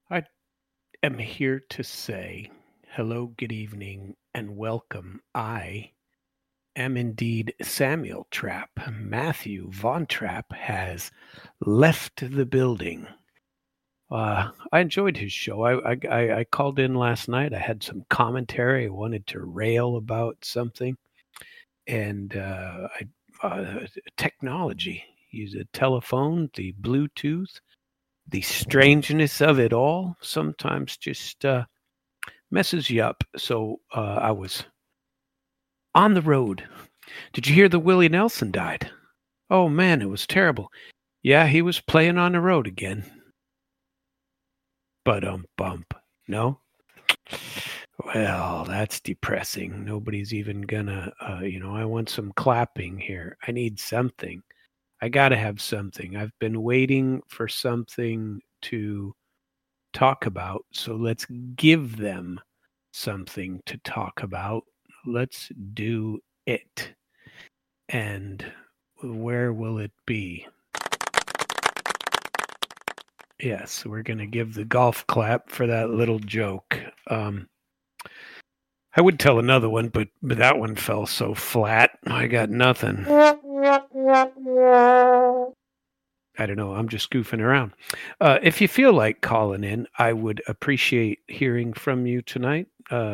I am here to say hello, good evening, and welcome. I am indeed Samuel Trapp. Matthew Von Trapp has left the building. I enjoyed his show. I called in last night. I had some commentary. I wanted to rail about something, and technology. Use a telephone, the Bluetooth, the strangeness of it all. Sometimes just messes you up. So I was on the road. Did you hear that Willie Nelson died? Oh man, it was terrible. Yeah, he was playing on the road again. But bump. No? Well, that's depressing. Nobody's even gonna, I want some clapping here. I need something. I gotta have something. I've been waiting for something to talk about. So let's give them something to talk about. Let's do it. And where will it be? Yes, we're going to give the golf clap for that little joke. I would tell another one, but that one fell so flat. I got nothing. I don't know. I'm just goofing around. If you feel like calling in, I would appreciate hearing from you tonight.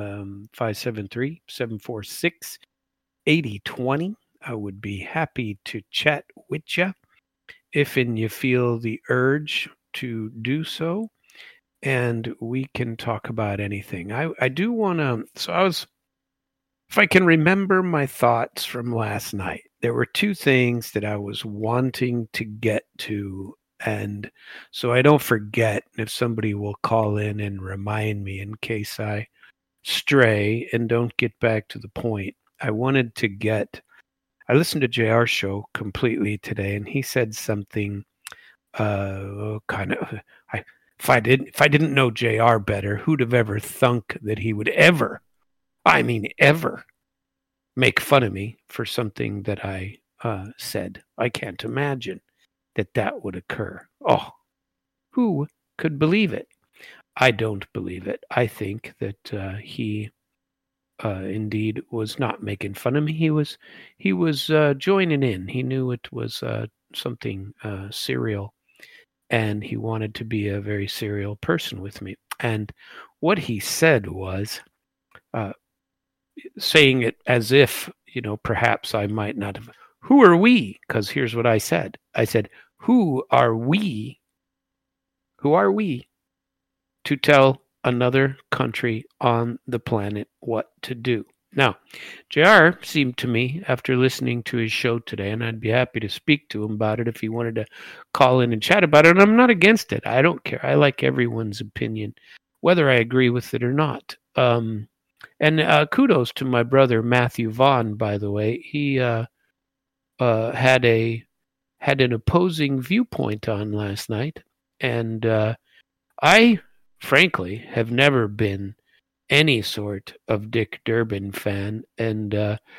573-746-8020. I would be happy to chat with you if and you feel the urge to do so. And we can talk about anything. I do want to. If I can remember my thoughts from last night, there were two things that I was wanting to get to. And so I don't forget if somebody will call in and remind me in case I stray and don't get back to the point. I listened to JR's show completely today, and he said something kind of. If I didn't know JR better, who'd have ever thunk that he would ever, ever, make fun of me for something that I said? I can't imagine that would occur. Oh, who could believe it? I don't believe it. I think that he indeed was not making fun of me. He was joining in. He knew it was something serial, and he wanted to be a very serial person with me. And what he said was saying it as if, perhaps I might not have. Who are we? Because here's what I said. I said, who are we? Who are we to tell another country on the planet what to do? Now, JR seemed to me, after listening to his show today, and I'd be happy to speak to him about it if he wanted to call in and chat about it, and I'm not against it. I don't care. I like everyone's opinion, whether I agree with it or not. And kudos to my brother, Matthew Vaughn, by the way. He had an opposing viewpoint on last night, and I, frankly, have never been any sort of Dick Durbin fan, and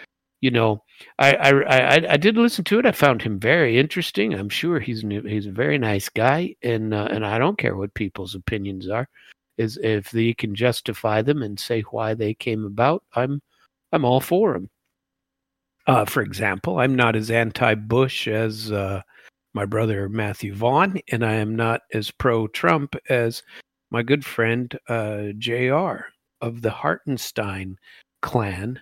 I did listen to it. I found him very interesting. I'm sure he's a very nice guy, and I don't care what people's opinions are, is if they can justify them and say why they came about. I'm all for them. For example, I'm not as anti-Bush as my brother Matthew Vaughn, and I am not as pro-Trump as my good friend JR of the Hartenstein clan.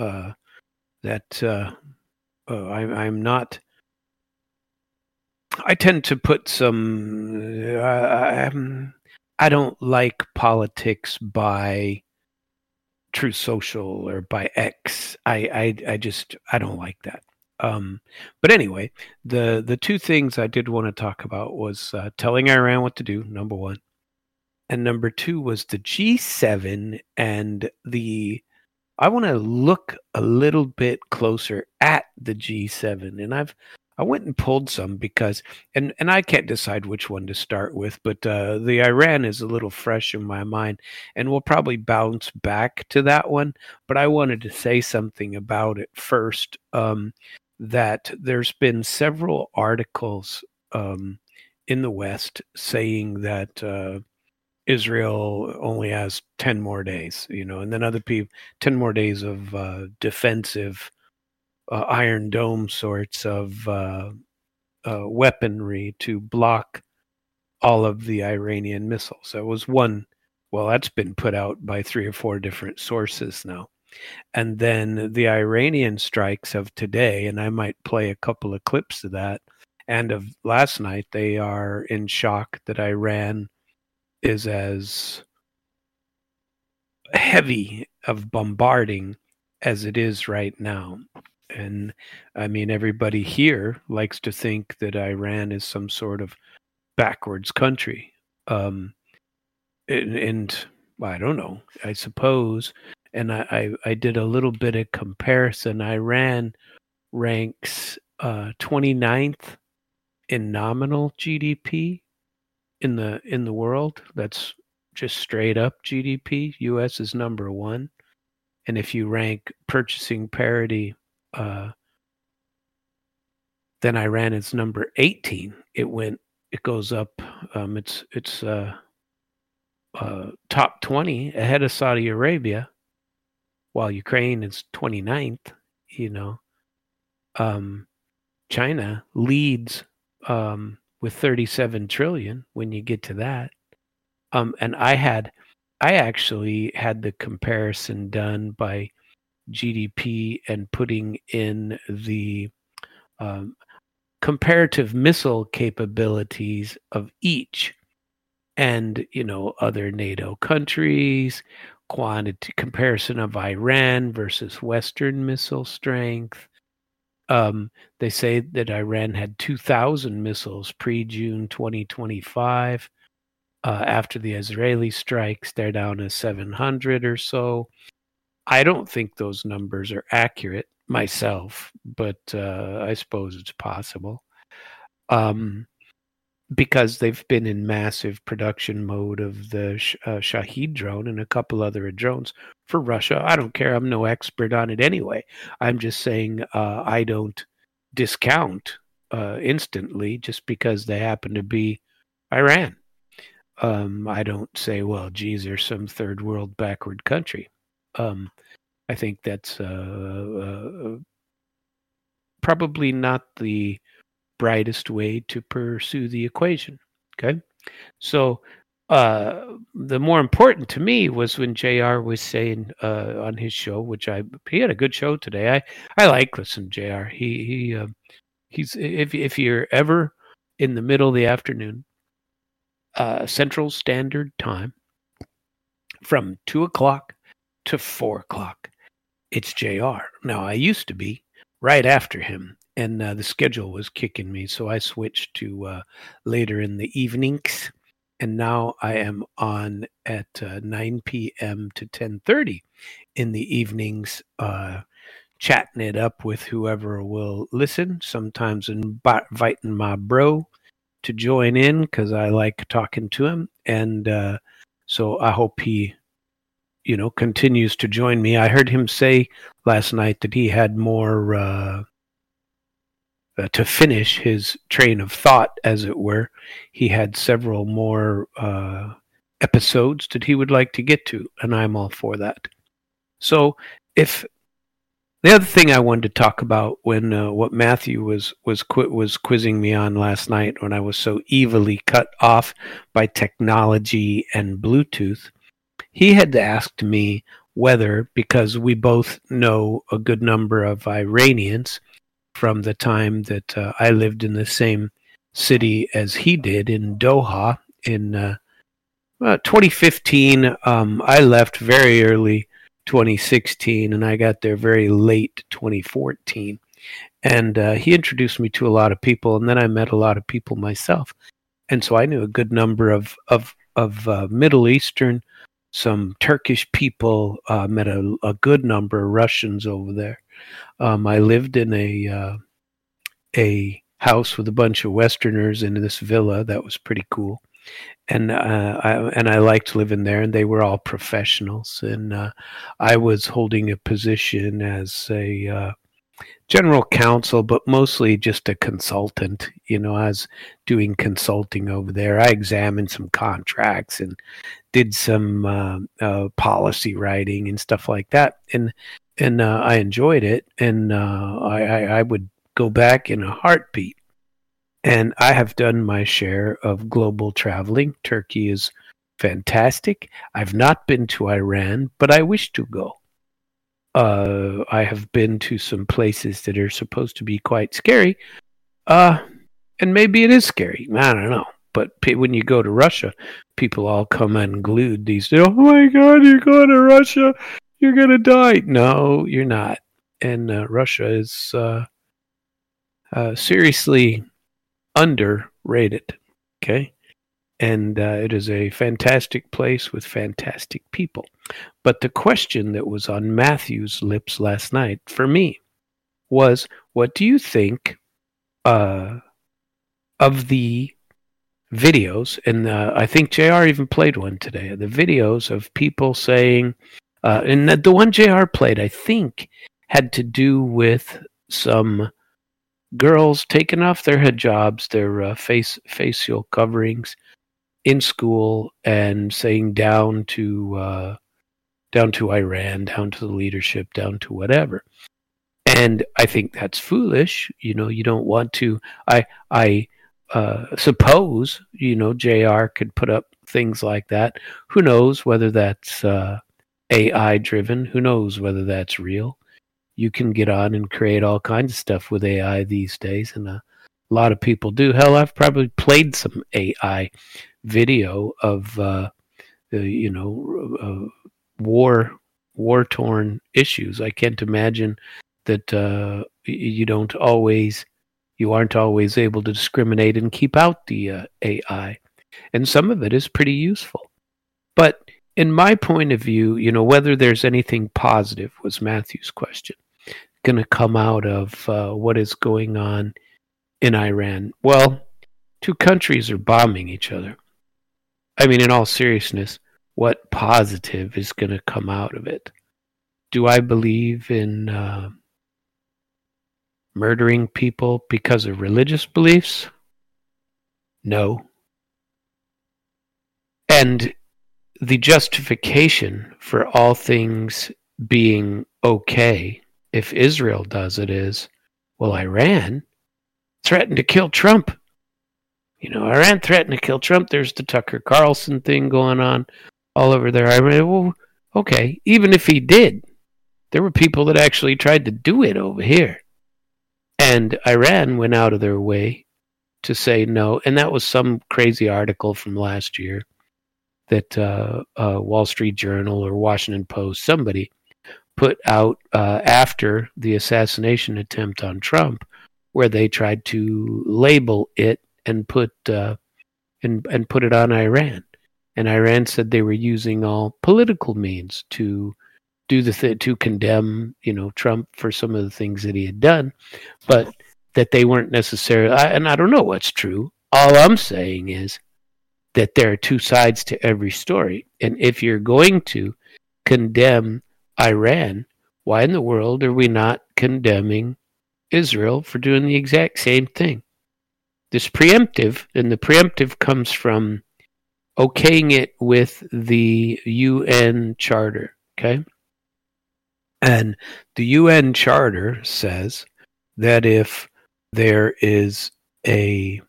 I'm not. I tend to put some. I don't like politics by Truth Social or by X. I don't like that. But anyway, the two things I did want to talk about was telling Iran what to do, number one, and number two was the G7 and I want to look a little bit closer at the G7, and I went and pulled some because, and I can't decide which one to start with, but the Iran is a little fresh in my mind, and we'll probably bounce back to that one. But I wanted to say something about it first. That there's been several articles in the West saying that Israel only has 10 more days, and then other people 10 more days of defensive Iron Dome sorts of weaponry to block all of the Iranian missiles. That was one. Well, that's been put out by 3 or 4 different sources now. And then the Iranian strikes of today, and I might play a couple of clips of that, and of last night, they are in shock that Iran is as heavy of bombarding as it is right now. And I mean, everybody here likes to think that Iran is some sort of backwards country. And I don't know, I suppose. And I did a little bit of comparison. Iran ranks 29th in nominal GDP in the world. That's just straight up GDP. US is number 1. And if you rank purchasing parity, then Iran is number 18. It goes up. It's top 20 ahead of Saudi Arabia, while Ukraine is 29th. China leads with 37 trillion when you get to that. And I actually had the comparison done by GDP and putting in the comparative missile capabilities of each, and other NATO countries, quantity comparison of Iran versus Western missile strength. They say that Iran had 2,000 missiles pre-June 2025. After the Israeli strikes, they're down to 700 or so. I don't think those numbers are accurate myself, but I suppose it's possible. Because they've been in massive production mode of the Shahed drone and a couple other drones for Russia. I don't care. I'm no expert on it anyway. I'm just saying I don't discount instantly just because they happen to be Iran. I don't say, well, geez, they're some third world backward country. I think that's probably not the brightest way to pursue the equation. Okay. So the more important to me was when JR was saying on his show, he had a good show today. I like listening to JR. He's if you're ever in the middle of the afternoon, Central Standard Time, from 2:00 to 4:00, it's JR. Now I used to be right after him, and the schedule was kicking me, so I switched to later in the evenings, and now I am on at 9 p.m. to 10:30 in the evenings, chatting it up with whoever will listen, sometimes inviting my bro to join in because I like talking to him, and so I hope he continues to join me. I heard him say last night that he had more to finish his train of thought, as it were. He had several more episodes that he would like to get to, and I'm all for that. So if the other thing I wanted to talk about when what Matthew was quizzing me on last night when I was so evilly cut off by technology and Bluetooth, he had asked me whether, because we both know a good number of Iranians from the time that I lived in the same city as he did in Doha in 2015. I left very early 2016, and I got there very late 2014. And he introduced me to a lot of people, and then I met a lot of people myself. And so I knew a good number of Middle Eastern, some Turkish people, met a good number of Russians over there. I lived in a house with a bunch of Westerners in this villa that was pretty cool, and I liked living there. And they were all professionals, and I was holding a position as a general counsel, but mostly just a consultant. I was doing consulting over there. I examined some contracts and did some policy writing and stuff like that, and I enjoyed it, and I would go back in a heartbeat. And I have done my share of global traveling. Turkey is fantastic. I've not been to Iran, but I wish to go. I have been to some places that are supposed to be quite scary, and maybe it is scary. I don't know. But when you go to Russia, people all come unglued these days. Oh my God, you're going to Russia, you're going to die. No, you're not. And Russia is seriously underrated. Okay. And it is a fantastic place with fantastic people. But the question that was on Matthew's lips last night for me was, what do you think of the videos? And I think JR even played one today. The videos of people saying, and the one JR played, I think, had to do with some girls taking off their hijabs, their facial coverings, in school, and saying down to Iran, down to the leadership, down to whatever. And I think that's foolish. You don't want to. I suppose JR could put up things like that. Who knows whether that's AI driven? Who knows whether that's real? You can get on and create all kinds of stuff with AI these days, and a lot of people do. Hell, I've probably played some AI video of war-torn issues. I can't imagine that you aren't always able to discriminate and keep out the AI, and some of it is pretty useful. But in my point of view, whether there's anything positive was Matthew's question going to come out of what is going on in Iran. Well, two countries are bombing each other. I mean, in all seriousness, what positive is going to come out of it? Do I believe in murdering people because of religious beliefs? No. And the justification for all things being okay, if Israel does it, is, well, Iran threatened to kill Trump. Iran threatened to kill Trump. There's the Tucker Carlson thing going on all over there. I mean, well, okay, even if he did, there were people that actually tried to do it over here. And Iran went out of their way to say no. And that was some crazy article from last year that Wall Street Journal or Washington Post, somebody put out after the assassination attempt on Trump, where they tried to label it and put it on Iran. And Iran said they were using all political means to do to condemn, Trump for some of the things that he had done, but that they weren't necessarily. And I don't know what's true. All I'm saying is that there are two sides to every story. And if you're going to condemn Iran, why in the world are we not condemning Israel for doing the exact same thing? This preemptive, and the preemptive comes from okaying it with the UN Charter, okay? And the UN Charter says that if there is a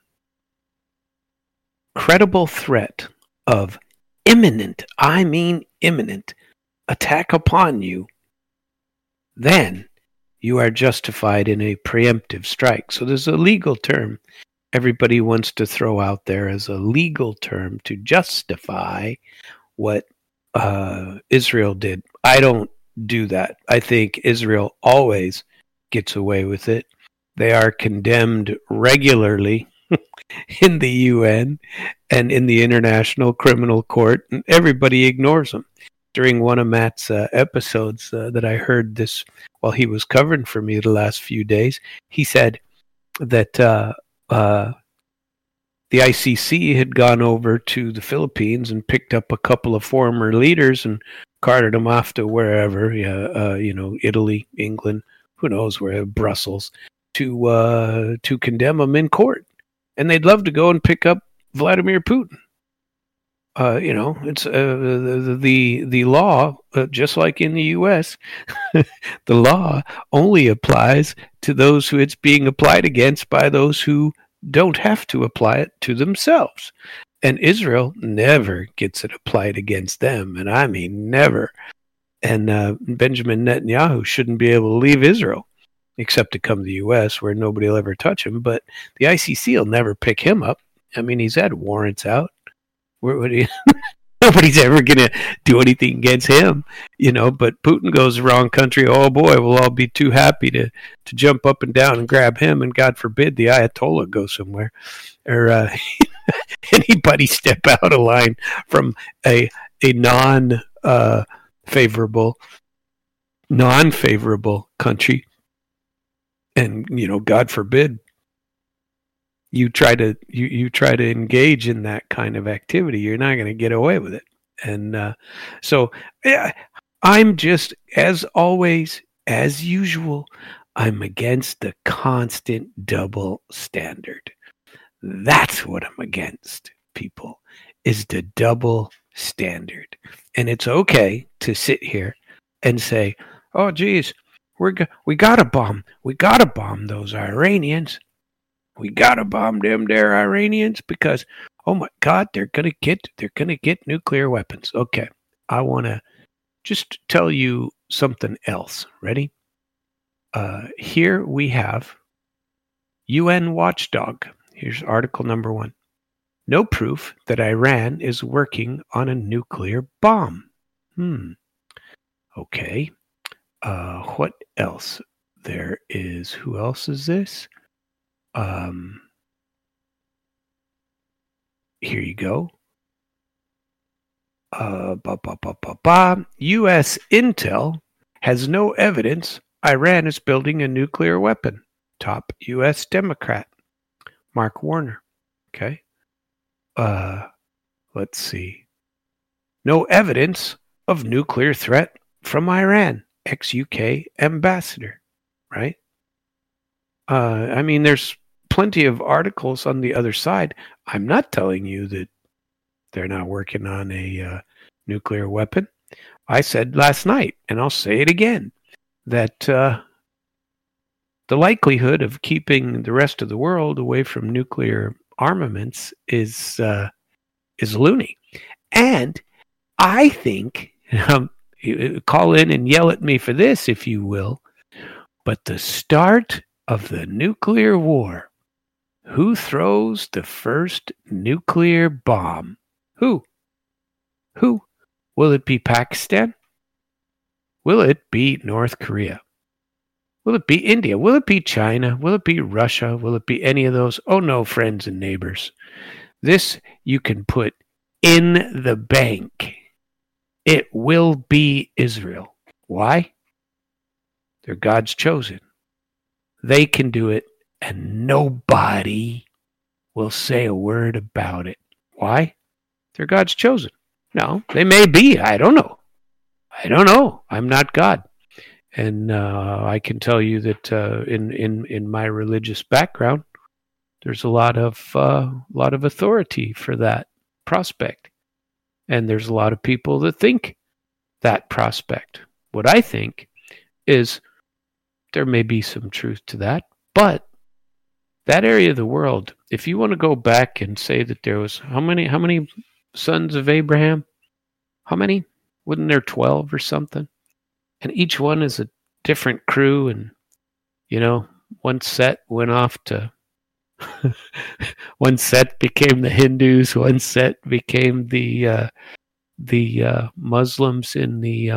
credible threat of imminent attack upon you, then you are justified in a preemptive strike. So there's a legal term everybody wants to throw out there as a legal term to justify what Israel did. I don't do that. I think Israel always gets away with it. They are condemned regularly in the UN and in the International Criminal Court, and everybody ignores them. During one of Matt's episodes that I heard this while he was covering for me the last few days, he said that the ICC had gone over to the Philippines and picked up a couple of former leaders and carted them off to wherever, Italy, England, who knows where, Brussels, to condemn him in court, and they'd love to go and pick up Vladimir Putin. It's the law, just like in the U.S. The law only applies to those who it's being applied against by those who don't have to apply it to themselves. And Israel never gets it applied against them, and I mean never. And Benjamin Netanyahu shouldn't be able to leave Israel, except to come to the U.S., where nobody will ever touch him. But the ICC will never pick him up. I mean, he's had warrants out. Nobody's ever going to do anything against him, but Putin goes the wrong country. Oh boy, we'll all be too happy to jump up and down and grab him. And God forbid the Ayatollah go somewhere or anybody step out of line from a non-favorable country. And, God forbid, you try to engage in that kind of activity, you're not going to get away with it. And so I'm just, as always, as usual, I'm against the constant double standard. That's what I'm against, people, is the double standard. And it's okay to sit here and say, oh, geez, we got to bomb those Iranians. We gotta bomb them there Iranians because, oh my God, they're gonna get nuclear weapons. Okay, I want to just tell you something else. Ready? Here we have UN watchdog. Here's article number 1. No proof that Iran is working on a nuclear bomb. Okay. What else? There is. Who else is this? Here you go. U.S. intel has no evidence Iran is building a nuclear weapon. Top U.S. Democrat, Mark Warner. Okay. Let's see. No evidence of nuclear threat from Iran. Ex-UK ambassador. Right? I mean, there's plenty of articles on the other side. I'm not telling you that they're not working on a nuclear weapon. I said last night, and I'll say it again, that the likelihood of keeping the rest of the world away from nuclear armaments is loony. And I think, call in and yell at me for this, if you will, but the start of the nuclear war, who throws the first nuclear bomb? Who? Will it be Pakistan? Will it be North Korea? Will it be India? Will it be China? Will it be Russia? Will it be any of those? Oh no, friends and neighbors. This you can put in the bank. It will be Israel. Why? They're God's chosen. They can do it, and nobody will say a word about it. Why? They're God's chosen. No, they may be. I don't know. I'm not God. And I can tell you that in my religious background, there's a lot of authority for that prospect. And there's a lot of people that think that prospect. What I think is there may be some truth to that, but that area of the world, if you want to go back and say that there was how many sons of Abraham? How many? Wasn't there 12 or something? And each one is a different crew, and one set went off to one set became the Hindus, one set became the Muslims in the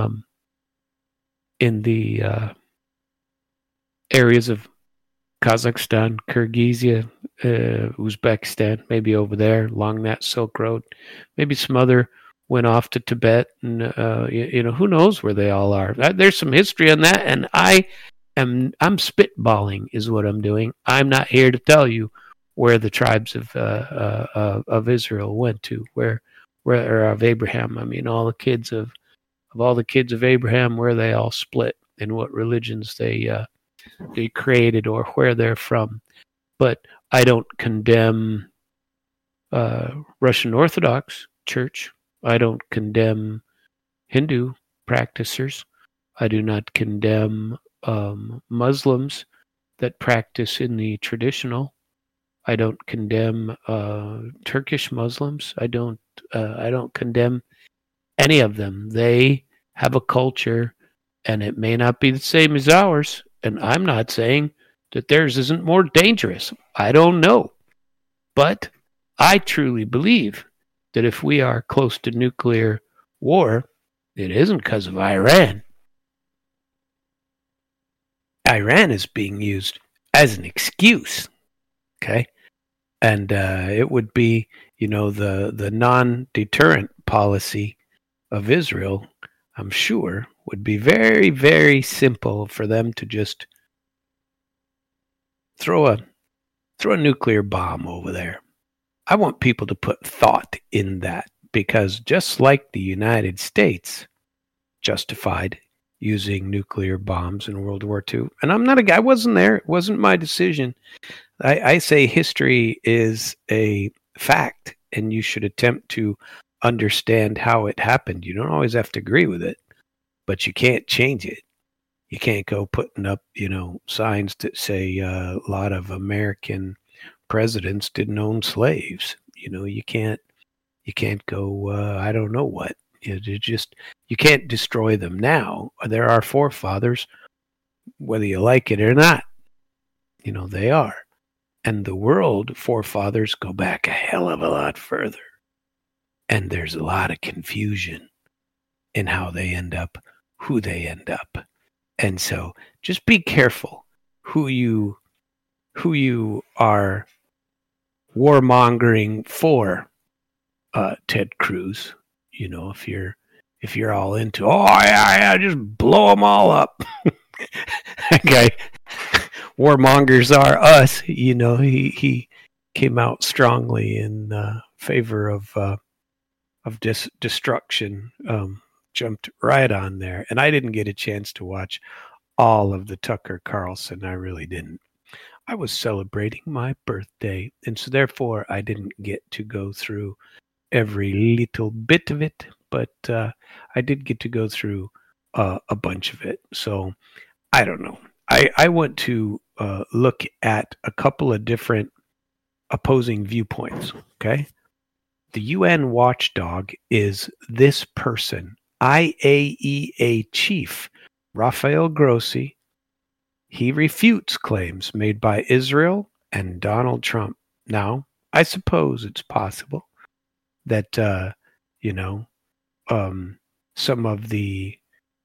areas of Kazakhstan, Kyrgyzia, Uzbekistan, maybe over there along that Silk Road. Maybe some other went off to Tibet, and who knows where they all are. There's some history on that, and I'm spitballing is what I'm doing. I'm not here to tell you where the tribes of Israel went to, where of Abraham. I mean, all the kids of Abraham, where they all split and what religions they they created or where they're from. But I don't condemn Russian Orthodox Church. I don't condemn Hindu practitioners. I do not condemn Muslims that practice in the traditional. I don't condemn Turkish Muslims. I don't condemn any of them. They have a culture, and it may not be the same as ours. And I'm not saying that theirs isn't more dangerous. I don't know. But I truly believe that if we are close to nuclear war, it isn't because of Iran. Iran is being used as an excuse, okay? And it would be, the non-deterrent policy of Israel, I'm sure, would be very, very simple for them to just throw a nuclear bomb over there. I want people to put thought in that, because just like the United States justified using nuclear bombs in World War II, and I'm not a guy, I wasn't there, it wasn't my decision. I say history is a fact, and you should attempt to understand how it happened. You don't always have to agree with it, but you can't change it. You can't go putting up, signs that say a lot of American presidents didn't own slaves. You can't go, I don't know what. You can't destroy them now. They're our forefathers, whether you like it or not. They are. And the world forefathers go back a hell of a lot further. And there's a lot of confusion in how they end up, who they end up. And so just be careful who you are warmongering for, Ted Cruz. If you're all into, just blow them all up. Okay. Warmongers are us. He came out strongly in favor of destruction. Jumped right on there, and I didn't get a chance to watch all of the Tucker Carlson. I really didn't. I was celebrating my birthday, and so therefore I didn't get to go through every little bit of it, but I did get to go through a bunch of it. So I don't know. I want to look at a couple of different opposing viewpoints, okay? The UN watchdog is this person, IAEA chief, Rafael Grossi. He refutes claims made by Israel and Donald Trump. Now, I suppose it's possible that, some of the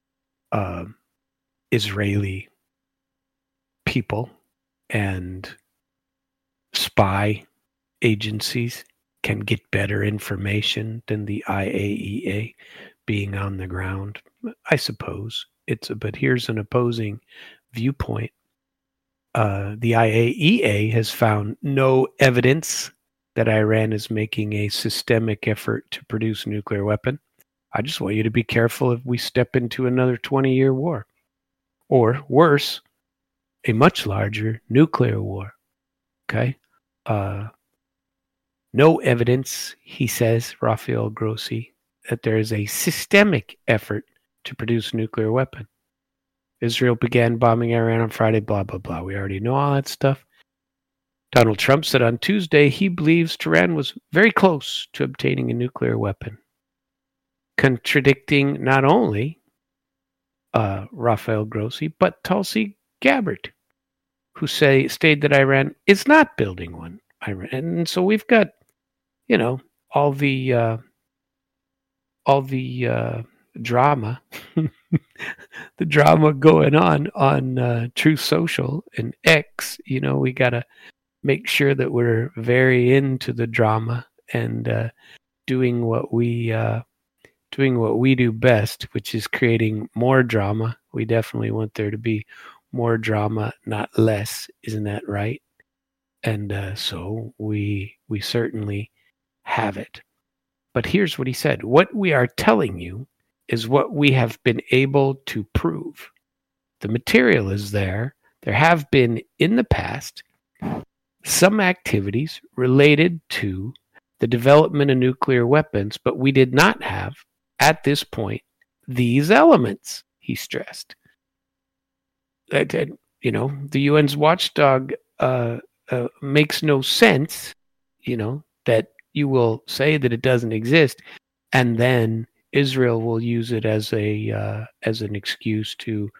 Israeli people and spy agencies can get better information than the IAEA being on the ground. I suppose but here's an opposing viewpoint. The IAEA has found no evidence that Iran is making a systemic effort to produce a nuclear weapon. I just want you to be careful if we step into another 20-year war, or worse, a much larger nuclear war. Okay? No evidence, he says, Rafael Grossi, that there is a systemic effort to produce a nuclear weapon. Israel began bombing Iran on Friday, blah, blah, blah. We already know all that stuff. Donald Trump said on Tuesday he believes Tehran was very close to obtaining a nuclear weapon, contradicting not only Rafael Grossi, but Tulsi Gabbard, who stated that Iran is not building one. And so we've got, all the drama, the drama going on Truth Social and X. We got to make sure that we're very into the drama and doing what we do best, which is creating more drama. We definitely want there to be more drama, not less. Isn't that right? And so we certainly have it. But here's what he said. What we are telling you is what we have been able to prove. The material is there. there have been in the past some activities related to the development of nuclear weapons, but we did not have, at this point, these elements, he stressed. The UN's watchdog makes no sense, that you will say that it doesn't exist, and then Israel will use it as an excuse to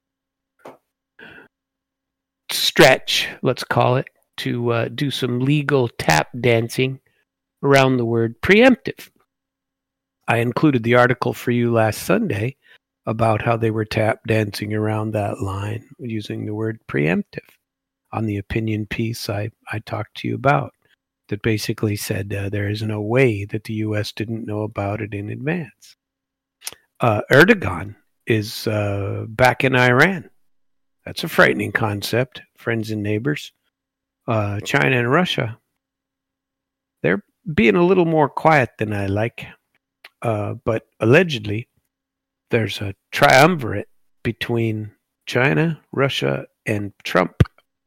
stretch, let's call it, to do some legal tap dancing around the word preemptive. I included the article for you last Sunday about how they were tap dancing around that line using the word preemptive on the opinion piece I talked to you about that basically said there is no way that the U.S. didn't know about it in advance. Erdogan is back in Iran. That's a frightening concept, friends and neighbors. China and Russia, they're being a little more quiet than I like. But allegedly, there's a triumvirate between China, Russia, and Trump.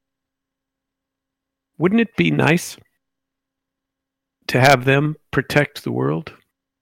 Wouldn't it be nice to have them protect the world?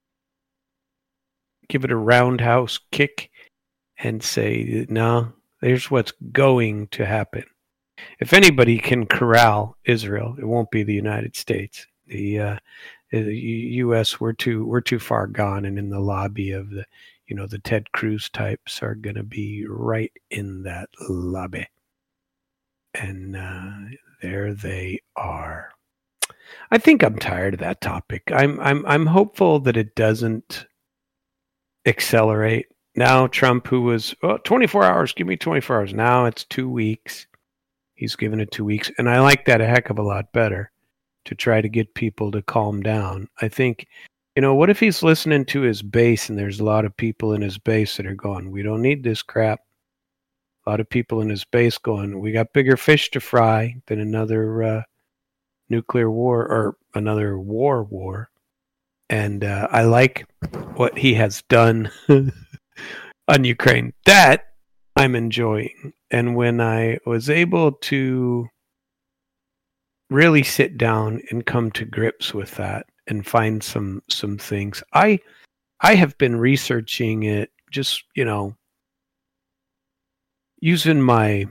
Give it a roundhouse kick and say, no, there's what's going to happen. If anybody can corral Israel, it won't be the United States. The U.S. we're too far gone, and in the lobby of the Ted Cruz types are going to be right in that lobby, and there they are. I think I'm tired of that topic. I'm hopeful that it doesn't accelerate. Now Trump, who was 24 hours, give me 24 hours. Now it's 2 weeks. He's given it 2 weeks, and I like that a heck of a lot better, to try to get people to calm down. I think, what if he's listening to his base and there's a lot of people in his base that are going, we don't need this crap. A lot of people in his base going, we got bigger fish to fry than another nuclear war or another war. And I like what he has done on Ukraine. That I'm enjoying. And when I was able to really sit down and come to grips with that and find some things, I have been researching it, just using my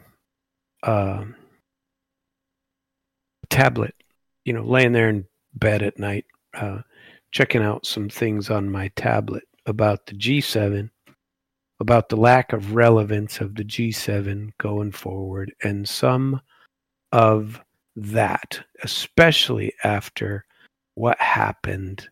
tablet, laying there in bed at night, checking out some things on my tablet about the G7, about the lack of relevance of the G7 going forward, and some of that, especially after what happened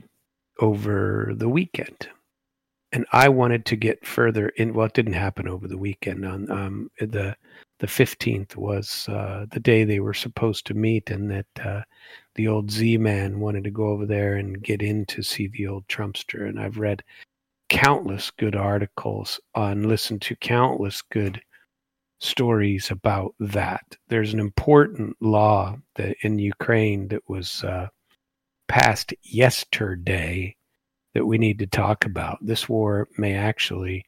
over the weekend. And I wanted to get further in. Well, it didn't happen over the weekend. On the 15th was the day they were supposed to meet, and that the old Z-Man wanted to go over there and get in to see the old Trumpster. And I've read countless good articles listened to countless good stories about that. There's an important law that in Ukraine that was passed yesterday that we need to talk about. This war may actually,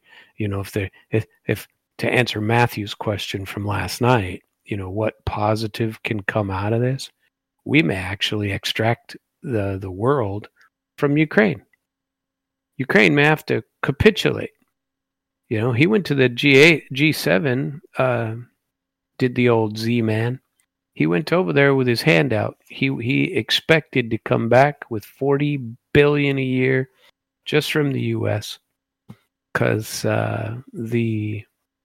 if to answer Matthew's question from last night, what positive can come out of this, we may actually extract the world from Ukraine. Ukraine may have to capitulate. He went to the G7, did the old Z-Man. He went over there with his hand out. He expected to come back with $40 billion a year just from the U.S. because the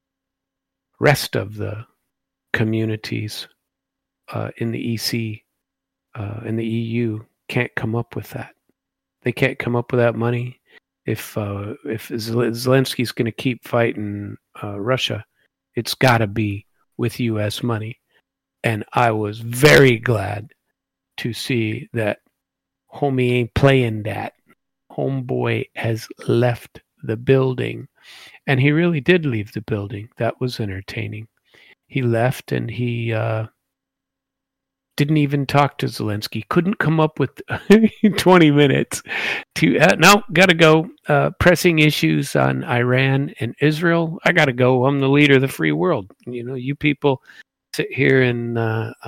rest of the communities in the EC, in the EU, can't come up with that. They can't come up with that money. If Zelensky's going to keep fighting Russia, it's got to be with U.S. money. And I was very glad to see that homie ain't playing that. Homeboy has left the building. And he really did leave the building. That was entertaining. He left and he didn't even talk to Zelensky, couldn't come up with 20 minutes to, no, got to go. Pressing issues on Iran and Israel. I got to go. I'm the leader of the free world. You people sit here and,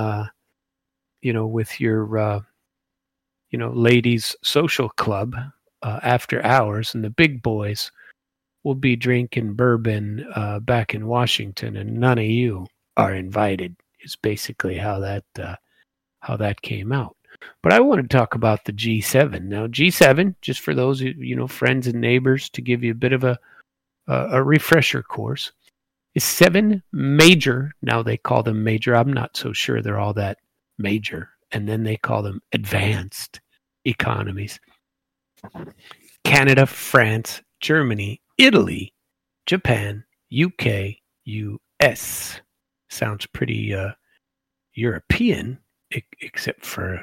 with your, ladies' social club after hours, and the big boys will be drinking bourbon back in Washington, and none of you are invited. Is basically how that came out. But I want to talk about the G7. Now, G7, just for those friends and neighbors, to give you a bit of a refresher course, is 7 major. Now they call them major. I'm not so sure they're all that major. And then they call them advanced economies. Canada, France, Germany, Italy, Japan, UK, US. Sounds pretty European, except for,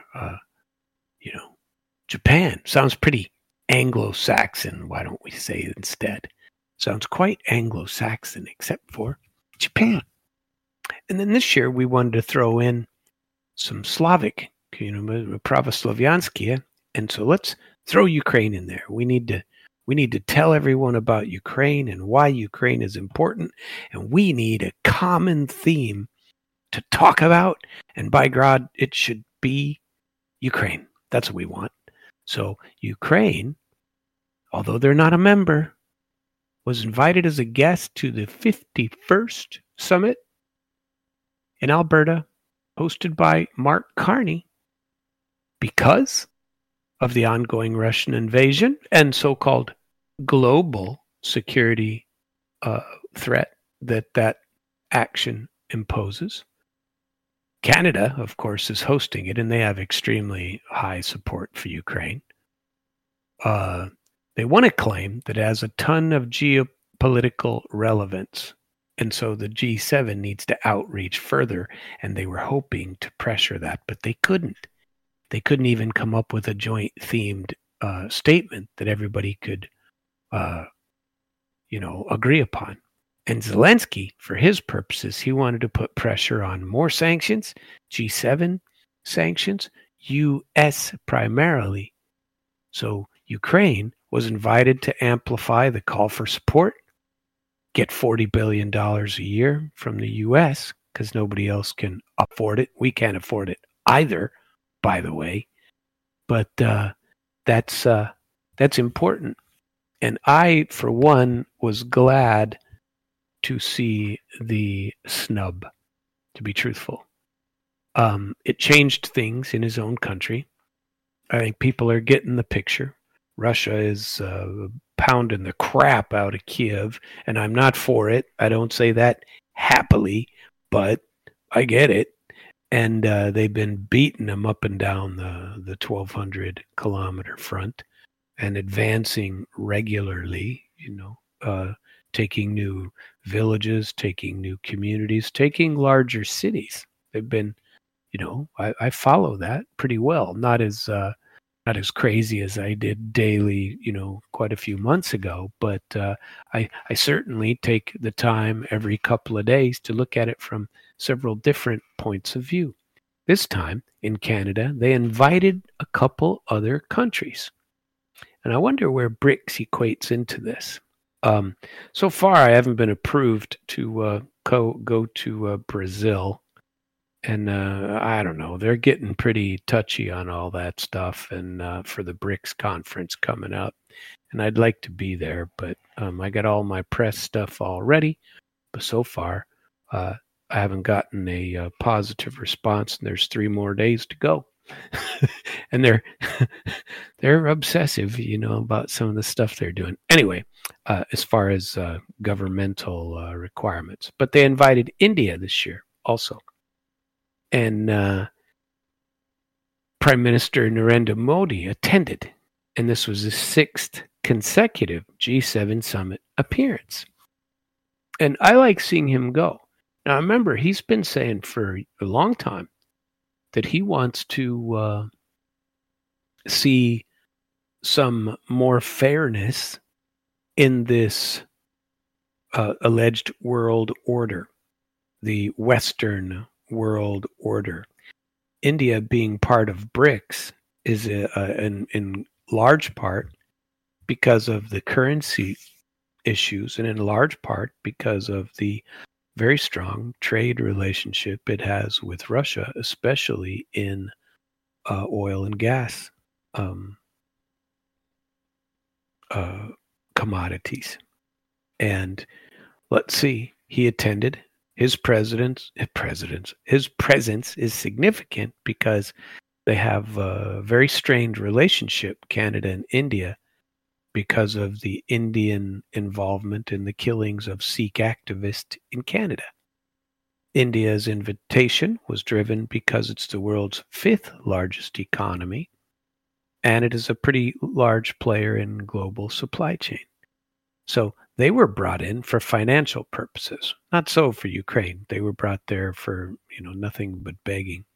Japan. Sounds pretty Anglo-Saxon. Why don't we say it instead? Sounds quite Anglo-Saxon, except for Japan. And then this year we wanted to throw in some Slavic, Pravoslavyanskia, and so let's throw Ukraine in there. We need to tell everyone about Ukraine and why Ukraine is important, and we need a common theme to talk about, and by God, it should be Ukraine. That's what we want. So Ukraine, although they're not a member, was invited as a guest to the 51st summit in Alberta, hosted by Mark Carney, because of the ongoing Russian invasion and so-called global security threat that action imposes. Canada, of course, is hosting it, and they have extremely high support for Ukraine. They want to claim that it has a ton of geopolitical relevance, and so the G7 needs to outreach further, and they were hoping to pressure that, but they couldn't. They couldn't even come up with a joint themed statement that everybody could, agree upon. And Zelensky, for his purposes, he wanted to put pressure on more sanctions, G7 sanctions, U.S. primarily. So Ukraine was invited to amplify the call for support, get $40 billion a year from the U.S. because nobody else can afford it. We can't afford it either, by the way. But that's important. And I, for one, was glad to see the snub, to be truthful. It changed things in his own country. I think people are getting the picture. Russia is pounding the crap out of Kiev, and I'm not for it. I don't say that happily, but I get it. And they've been beating them up and down the 1,200-kilometer front and advancing regularly, taking new villages, taking new communities, taking larger cities. They've been, I follow that pretty well. Not as crazy as I did daily, quite a few months ago, but I certainly take the time every couple of days to look at it from several different points of view. This time in Canada, they invited a couple other countries. And I wonder where BRICS equates into this. So far, I haven't been approved to go to Brazil. And I don't know, they're getting pretty touchy on all that stuff and for the BRICS conference coming up. And I'd like to be there, but I got all my press stuff all ready. But so far, I haven't gotten a positive response, and there's 3 more days to go. And they're obsessive, about some of the stuff they're doing. Anyway, as far as governmental requirements. But they invited India this year also. And Prime Minister Narendra Modi attended. And this was his 6th consecutive G7 summit appearance. And I like seeing him go. Now, remember, he's been saying for a long time that he wants to see some more fairness in this alleged world order, the Western world order. India being part of BRICS is in large part because of the currency issues, and in large part because of the very strong trade relationship it has with Russia, especially in oil and gas commodities. And let's see, he attended. His presence is significant because they have a very strained relationship, Canada and India, because of the Indian involvement in the killings of Sikh activists in Canada. India's invitation was driven because it's the world's 5th largest economy, and it is a pretty large player in global supply chain. So they were brought in for financial purposes, not so for Ukraine. They were brought there for nothing but begging.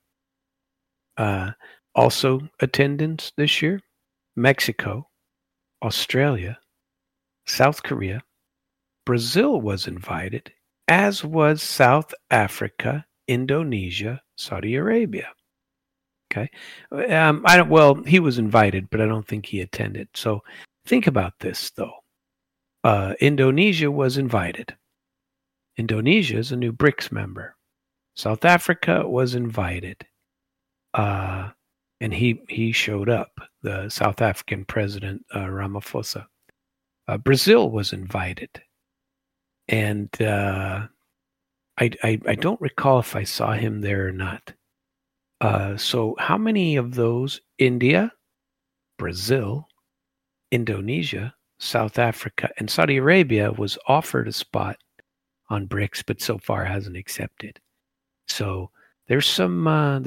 Also attendance this year: Mexico, Australia, South Korea, Brazil was invited, as was South Africa, Indonesia, Saudi Arabia. Okay, he was invited, but I don't think he attended. So think about this, though. Indonesia was invited. Indonesia is a new BRICS member. South Africa was invited, and he showed up. The South African president Ramaphosa. Brazil was invited, and I don't recall if I saw him there or not. So how many of those? India, Brazil, Indonesia, South Africa, and Saudi Arabia was offered a spot on BRICS, but so far hasn't accepted. So there's some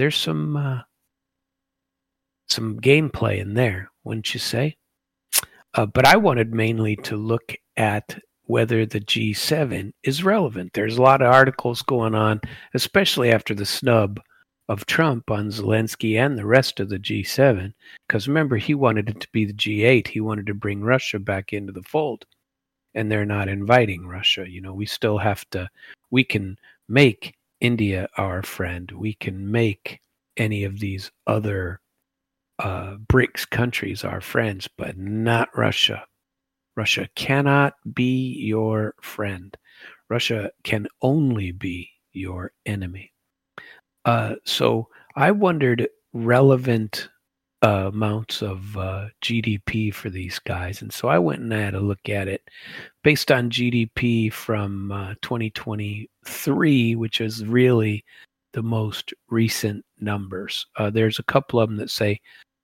gameplay in there, wouldn't you say? But I wanted mainly to look at whether the G7 is relevant. There's a lot of articles going on, especially after the snub of Trump on Zelensky and the rest of the G7, because remember, he wanted it to be the G8. He wanted to bring Russia back into the fold, and they're not inviting Russia. We still have to, we can make India our friend. We can make any of these other BRICS countries our friends, but not Russia. Russia cannot be your friend. Russia can only be your enemy. So I wondered relevant amounts of GDP for these guys. And so I went and I had a look at it based on GDP from 2023, which is really the most recent numbers. There's a couple of them that say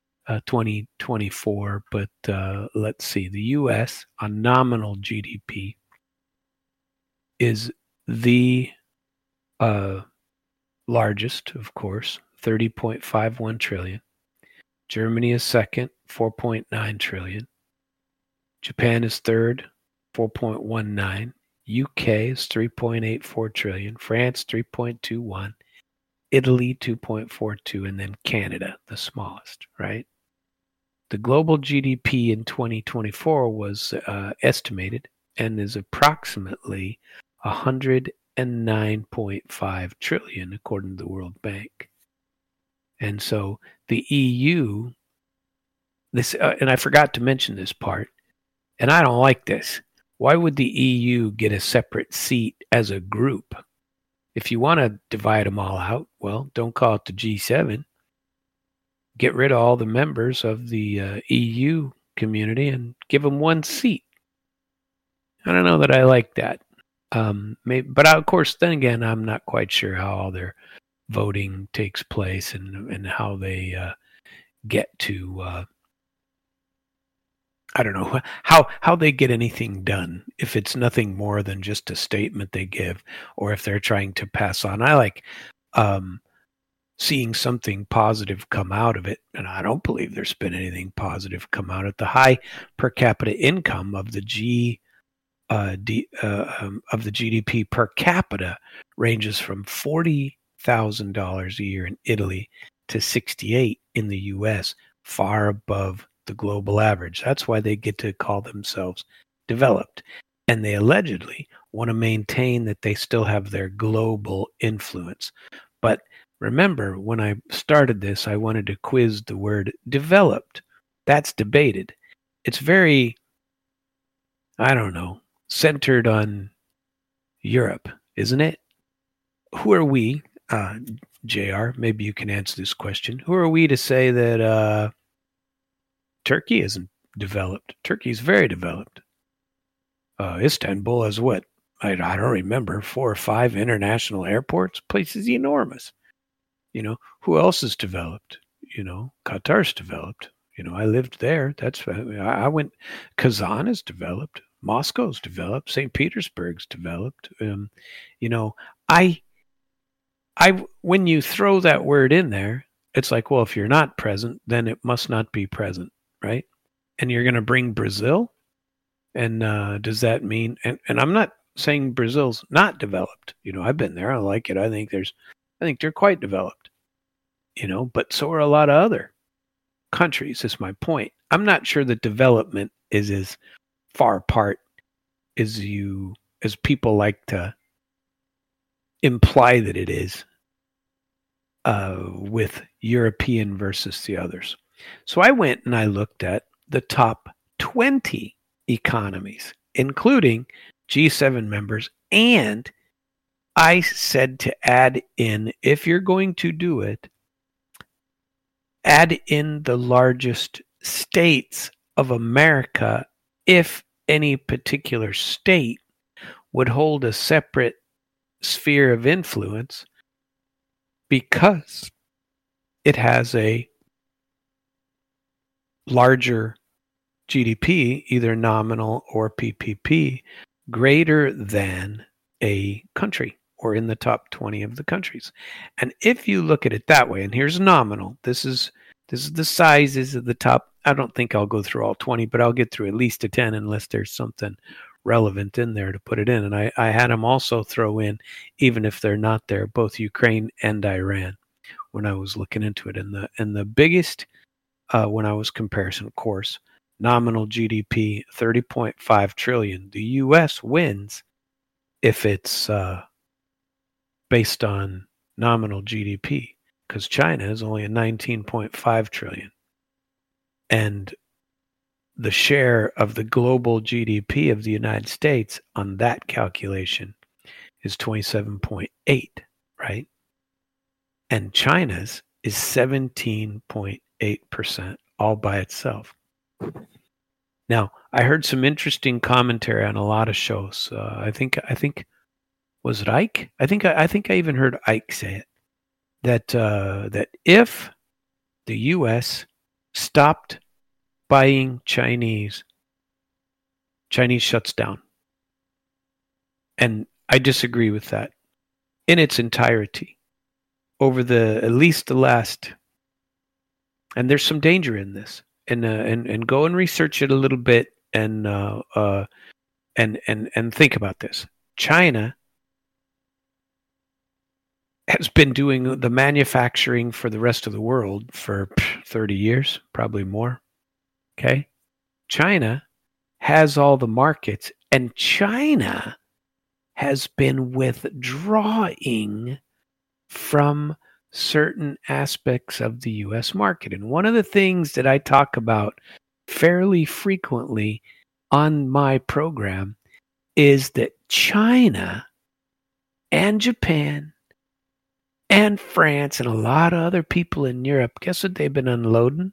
2024, but let's see. The U.S. on nominal GDP is the largest, of course, 30.51 trillion. Germany is second, 4.9 trillion. Japan is third, 4.19. UK is 3.84 trillion. France, 3.21. Italy, 2.42. And then Canada, the smallest, right? The global GDP in 2024 was estimated and is approximately 109.5 trillion, according to the World Bank. And so the EU, and I forgot to mention this part, and I don't like this. Why would the EU get a separate seat as a group? If you want to divide them all out, well, don't call it the G7. Get rid of all the members of the EU community and give them one seat. I don't know that I like that. But of course, then again, I'm not quite sure how all their voting takes place and how they get to I don't know how they get anything done, if it's nothing more than just a statement they give, or if they're trying to pass on. I like seeing something positive come out of it, and I don't believe there's been anything positive come out of it. The high per capita income of the GDP per capita ranges from $40,000 a year in Italy to $68,000 in the U.S., far above the global average. That's why they get to call themselves developed. And they allegedly want to maintain that they still have their global influence. But Remember, when I started this, I wanted to quiz the word developed. That's debated. It's very, I don't know, centered on Europe, isn't it? Who are we, JR? Maybe you can answer this question. Who are we to say that Turkey isn't developed? Turkey's very developed. Istanbul has what? I don't remember, 4 or 5 international airports. Place is enormous. Who else is developed? Qatar's developed. I lived there. I went. Kazan is developed. Moscow's developed. St. Petersburg's developed. I when you throw that word in there, it's like, well, if you're not present, then it must not be present, right? And you're going to bring Brazil, and does that mean? And I'm not saying Brazil's not developed. I've been there. I like it. I think they're quite developed. But so are a lot of other countries. Is my point. I'm not sure that development is as far apart as people like to imply that it is with European versus the others. So I went and I looked at the top 20 economies, including G7 members, and I said to add in, if you're going to do it, add in the largest states of America if any particular state would hold a separate sphere of influence because it has a larger GDP, either nominal or PPP, greater than a country or in the top 20 of the countries. And if you look at it that way, and here's nominal, this is the sizes of the top. I don't think I'll go through all 20, but I'll get through at least a 10 unless there's something relevant in there to put it in. And I had them also throw in, even if they're not there, both Ukraine and Iran when I was looking into it. And the biggest, when I was comparison, of course, nominal GDP, 30.5 trillion. The U.S. wins if it's based on nominal GDP, because China is only a 19.5 trillion. And the share of the global GDP of the United States on that calculation is 27.8, right? And China's is 17.8% all by itself. Now, I heard some interesting commentary on a lot of shows. I think was it Ike? I think I even heard Ike say it, that if the U.S. stopped buying Chinese shuts down. And I disagree with that in its entirety over at least the last, and there's some danger in this, and go and research it a little bit and think about this. China has been doing the manufacturing for the rest of the world for 30 years, probably more. Okay. China has all the markets, and China has been withdrawing from certain aspects of the U.S. market. And one of the things that I talk about fairly frequently on my program is that China and Japan and France and a lot of other people in Europe, guess what they've been unloading?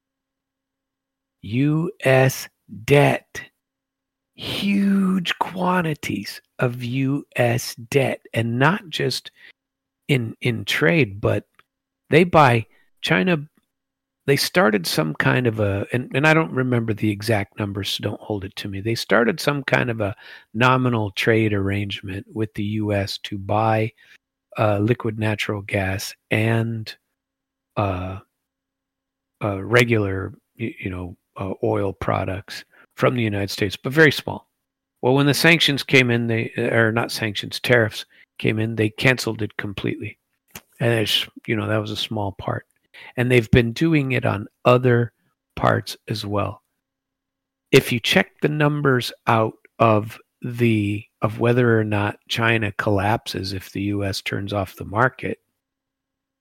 U.S. debt. Huge quantities of U.S. debt, and not just in trade, but they buy China. They started some kind of and I don't remember the exact numbers, so don't hold it to me. They started some kind of a nominal trade arrangement with the U.S. to buy liquid natural gas and regular, oil products from the United States, but very small. Well, when the sanctions came in, tariffs came in, they canceled it completely. And that was a small part. And they've been doing it on other parts as well. If you check the numbers out of whether or not China collapses if the US turns off the market,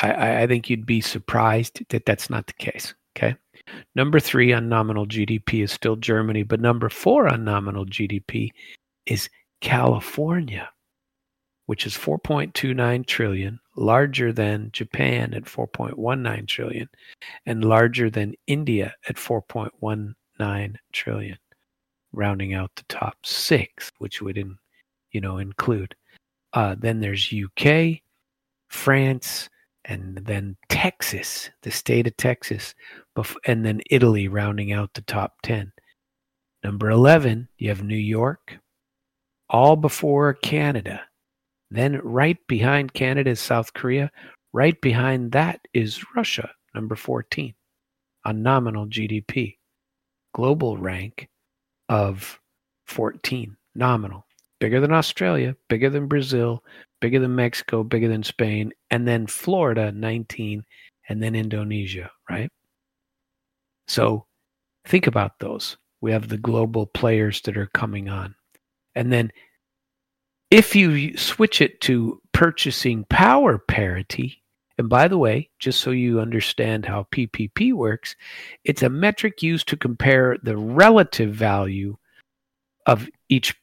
I think you'd be surprised that that's not the case. Okay. Number 3 on nominal GDP is still Germany, but number 4 on nominal GDP is California, which is 4.29 trillion, larger than Japan at 4.19 trillion, and larger than India at 4.19 trillion, rounding out the top 6, which would include. Then there's UK, France, and then Texas, the state of Texas, and then Italy rounding out the top 10. Number 11, you have New York, all before Canada. Then right behind Canada is South Korea. Right behind that is Russia, number 14, on nominal GDP. Global rank of 14, nominal. Bigger than Australia, bigger than Brazil, bigger than Mexico, bigger than Spain, and then Florida, 19, and then Indonesia, right? So think about those. We have the global players that are coming on. And then if you switch it to purchasing power parity, and by the way, just so you understand how PPP works, it's a metric used to compare the relative value of each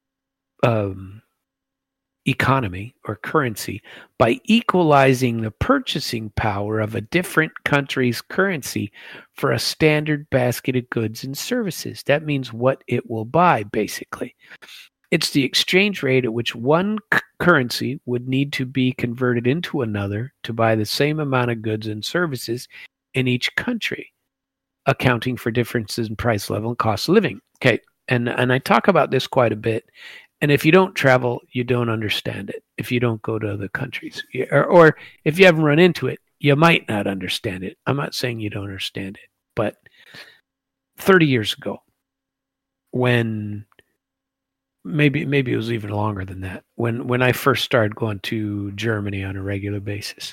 economy or currency by equalizing the purchasing power of a different country's currency for a standard basket of goods and services. That means what it will buy, basically. It's the exchange rate at which one currency would need to be converted into another to buy the same amount of goods and services in each country, accounting for differences in price level and cost of living. Okay, and I talk about this quite a bit. And if you don't travel, you don't understand it. If you don't go to other countries, or if you haven't run into it, you might not understand it. I'm not saying you don't understand it, but 30 years ago, when maybe it was even longer than that, when I first started going to Germany on a regular basis,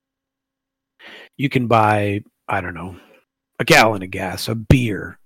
you can buy, I don't know, a gallon of gas, a beer,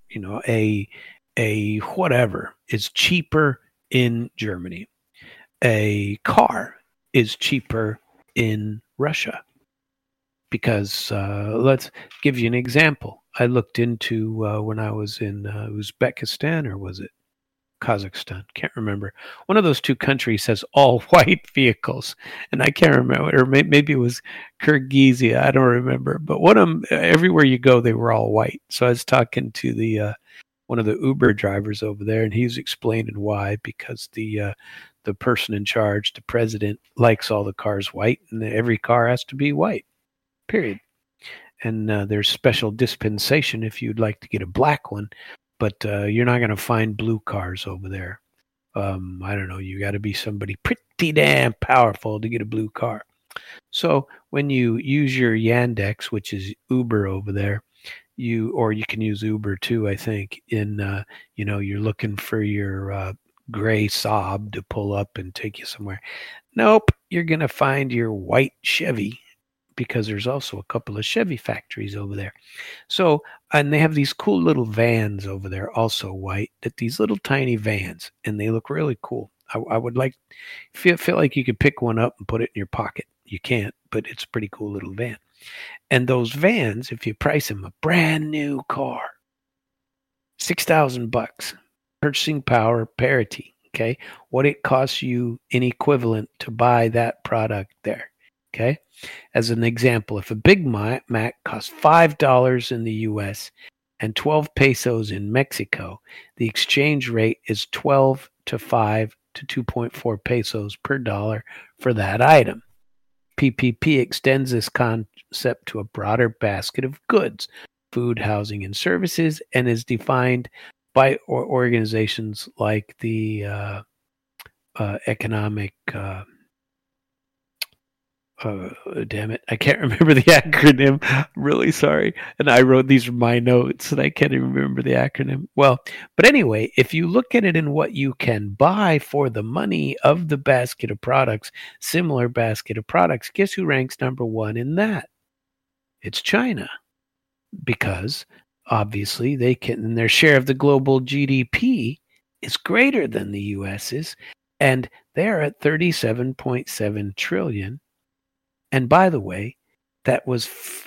a whatever is cheaper in Germany. A car is cheaper in Russia because let's give you an example. I looked into when I was in Uzbekistan, or was it Kazakhstan? Can't remember. One of those two countries has all white vehicles, and I can't remember, or maybe it was Kyrgyzia. I don't remember. But one of them, everywhere you go, they were all white. So I was talking to the one of the Uber drivers over there, and he's explaining why, because the person in charge, the president, likes all the cars white, and every car has to be white, period. And there's special dispensation if you'd like to get a black one, but you're not going to find blue cars over there. I don't know, you got to be somebody pretty damn powerful to get a blue car. So when you use your Yandex, which is Uber over there, you can use Uber too, I think, in you're looking for your gray Saab to pull up and take you somewhere. Nope, you're going to find your white Chevy, because there's also a couple of Chevy factories over there. So, and they have these cool little vans over there, also white, these little tiny vans, and they look really cool. I would feel like you could pick one up and put it in your pocket. You can't, but it's a pretty cool little van. And those vans, if you price them a brand new car, $6,000, purchasing power parity, okay? What it costs you in equivalent to buy that product there, okay? As an example, if a Big Mac costs $5 in the U.S. and 12 pesos in Mexico, the exchange rate is 12 to 5 to 2.4 pesos per dollar for that item. PPP extends this concept to a broader basket of goods, food, housing, and services, and is defined by organizations like the Economic damn it, I can't remember the acronym. I'm really sorry. And I wrote, these are my notes, and I can't even remember the acronym. Well, but anyway, if you look at it in what you can buy for the money of the basket of products, similar basket of products, guess who ranks number one in that? It's China. Because obviously they can, and their share of the global GDP is greater than the US's, and they're at 37.7 trillion. And by the way, that was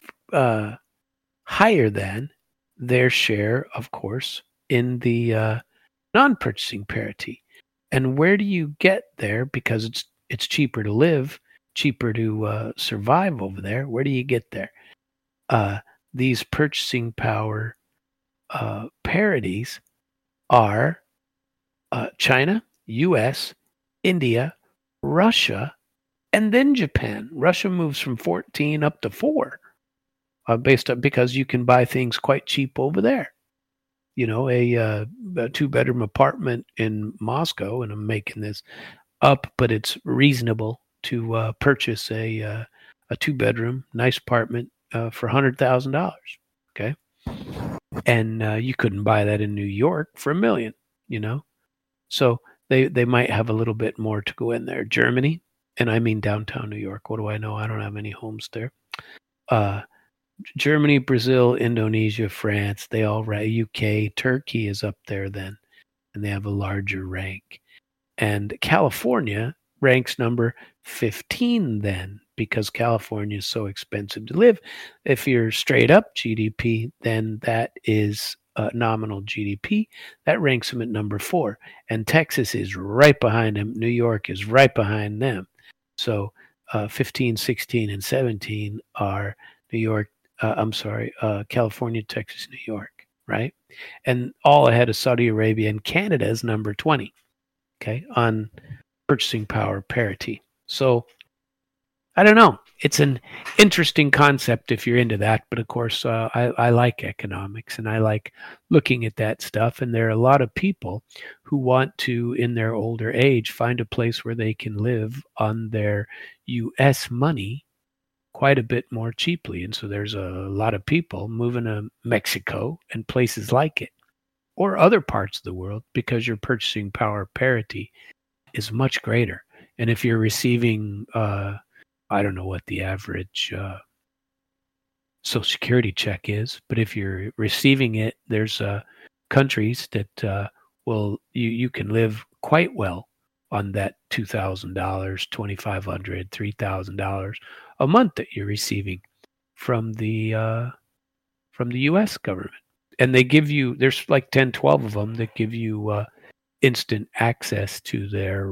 higher than their share, of course, in the non-purchasing parity. And where do you get there? Because it's cheaper to live, cheaper to survive over there. Where do you get there? These purchasing power parities are China, U.S., India, Russia, and then Japan. Russia moves from 14 up to 4, based on because you can buy things quite cheap over there. You know, a 2-bedroom apartment in Moscow, and I'm making this up, but it's reasonable to purchase a 2-bedroom, nice apartment for $100,000. Okay, and you couldn't buy that in New York for $1 million. You know, so they might have a little bit more to go in there. Germany, and I mean downtown New York. What do I know? I don't have any homes there. Germany, Brazil, Indonesia, France, they all rank. UK, Turkey is up there then, and they have a larger rank. And California ranks number 15 then, because California is so expensive to live. If you're straight up GDP, then that is nominal GDP. That ranks them at number 4. And Texas is right behind them. New York is right behind them. So 15, 16, and 17 are New York, California, Texas, New York, right? And all ahead of Saudi Arabia, and Canada is number 20, okay, on purchasing power parity. So I don't know. It's an interesting concept if you're into that. But of course, I like economics, and I like looking at that stuff. And there are a lot of people who want to, in their older age, find a place where they can live on their U.S. money quite a bit more cheaply. And so there's a lot of people moving to Mexico and places like it, or other parts of the world, because your purchasing power parity is much greater. And if you're receiving, I don't know what the average Social Security check is, but if you're receiving it, there's countries that you can live quite well on that $2,000, $2,500, $3,000 a month that you're receiving from the U.S. government. And they give you, there's like 10, 12 of them that give you instant access to their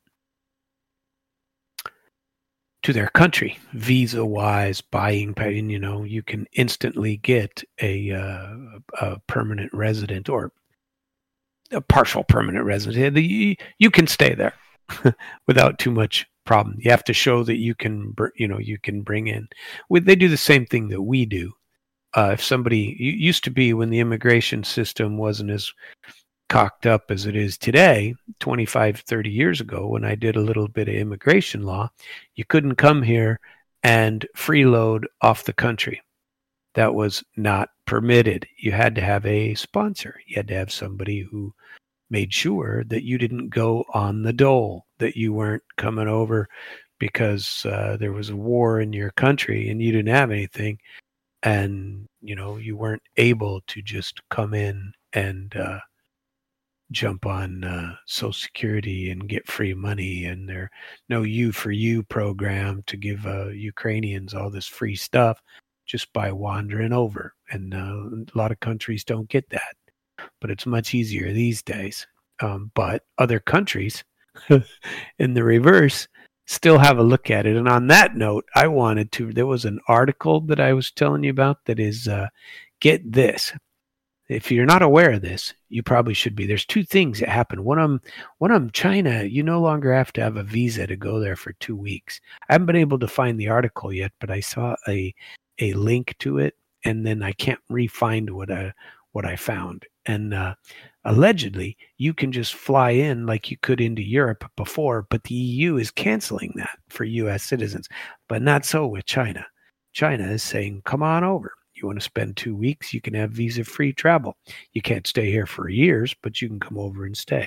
country, visa-wise, buying, you know, you can instantly get a permanent resident or a partial permanent resident. You can stay there without too much problem. You have to show that you can bring in. They do the same thing that we do. If somebody used to be, when the immigration system wasn't as cocked up as it is today, 25, 30 years ago, when I did a little bit of immigration law, you couldn't come here and freeload off the country. That was not permitted. You had to have a sponsor. You had to have somebody who made sure that you didn't go on the dole, that you weren't coming over because there was a war in your country and you didn't have anything, and you weren't able to just come in and jump on Social Security and get free money, and there no You for You program to give Ukrainians all this free stuff just by wandering over. And a lot of countries don't get that, but it's much easier these days. But other countries, in the reverse, still have a look at it. And on that note, there was an article that I was telling you about that is, get this. If you're not aware of this, you probably should be. There's 2 things that happen. One of them, China, you no longer have to have a visa to go there for 2 weeks. I haven't been able to find the article yet, but I saw a link to it, and then I can't re-find what I found. And allegedly, you can just fly in like you could into Europe before, but the EU is canceling that for U.S. citizens. But not so with China. China is saying, come on over. You want to spend 2 weeks, you can have visa-free travel. You can't stay here for years, but you can come over and stay.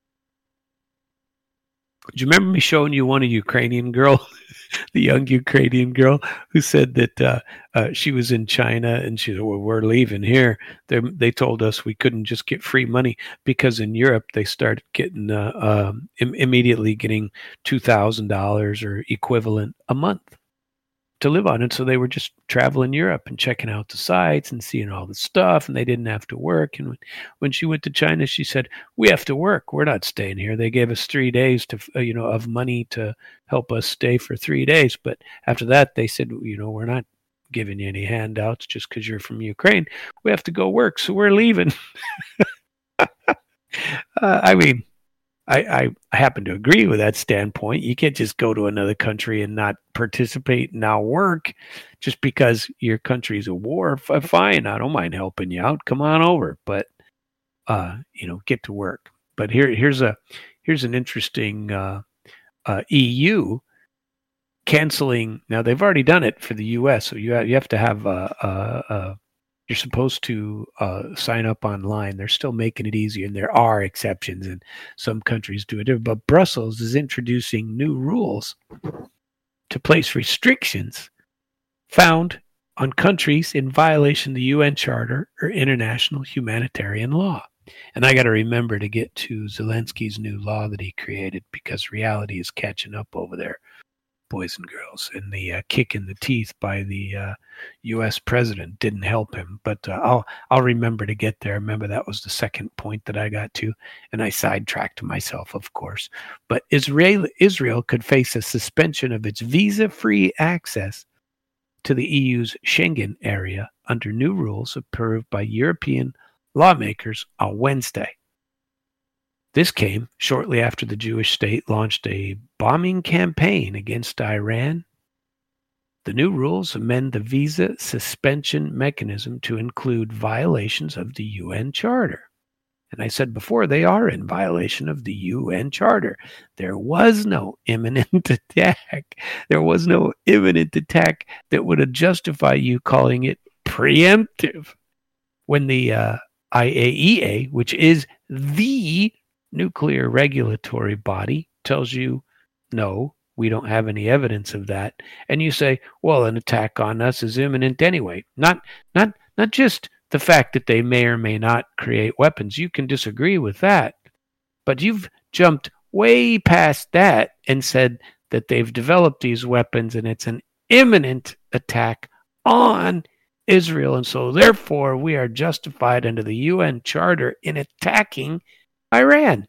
Do you remember me showing you one Ukrainian girl, the young Ukrainian girl, who said that she was in China and she said, well, we're leaving here. They told us we couldn't just get free money because in Europe they started getting immediately getting $2,000 or equivalent a month to live on. And so they were just traveling Europe and checking out the sites and seeing all the stuff, and they didn't have to work. And when she went to China, she said, "We have to work. We're not staying here." They gave us 3 days to, of money to help us stay for 3 days. But after that, they said, "We're not giving you any handouts just because you're from Ukraine. We have to go work, so we're leaving." I mean, I happen to agree with that standpoint. You can't just go to another country and not participate and not work just because your country's at war. Fine, I don't mind helping you out. Come on over, but get to work. But here's an interesting EU canceling. Now they've already done it for the U.S., so you have to have you're supposed to sign up online. They're still making it easier, and there are exceptions, and some countries do it. But Brussels is introducing new rules to place restrictions found on countries in violation of the UN Charter or international humanitarian law. And I got to remember to get to Zelensky's new law that he created, because reality is catching up over there, boys and girls, and the kick in the teeth by the U.S. president didn't help him. But I'll remember to get there. Remember, that was the second point that I got to, and I sidetracked myself, of course. But Israel could face a suspension of its visa-free access to the EU's Schengen area under new rules approved by European lawmakers on Wednesday. This came shortly after the Jewish state launched a bombing campaign against Iran. The new rules amend the visa suspension mechanism to include violations of the UN Charter. And I said before, they are in violation of the UN Charter. There was no imminent attack. There was no imminent attack that would justify you calling it preemptive. When the IAEA, which is the nuclear regulatory body, tells you, no, we don't have any evidence of that, and you say, well, an attack on us is imminent anyway. Not just the fact that they may or may not create weapons. You can disagree with that, but you've jumped way past that and said that they've developed these weapons and it's an imminent attack on Israel, and so therefore we are justified under the UN Charter in attacking Iran.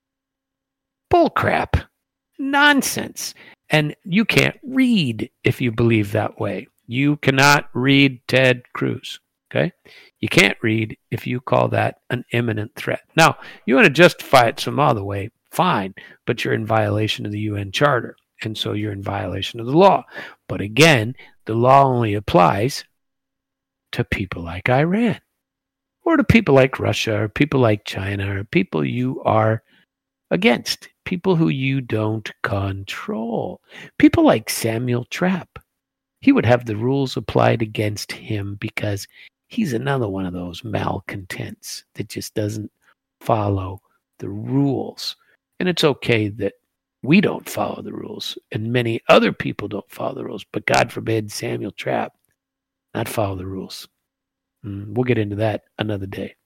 Bullcrap. Nonsense. And you can't read if you believe that way. You cannot read Ted Cruz. Okay? You can't read if you call that an imminent threat. Now, you want to justify it some other way, fine, but you're in violation of the UN Charter, and so you're in violation of the law. But again, the law only applies to people like Iran, or to people like Russia, or people like China, or people you are against, people who you don't control. People like Samuel Trapp. He would have the rules applied against him because he's another one of those malcontents that just doesn't follow the rules. And it's okay that we don't follow the rules, and many other people don't follow the rules, but God forbid Samuel Trapp not follow the rules. We'll get into that another day.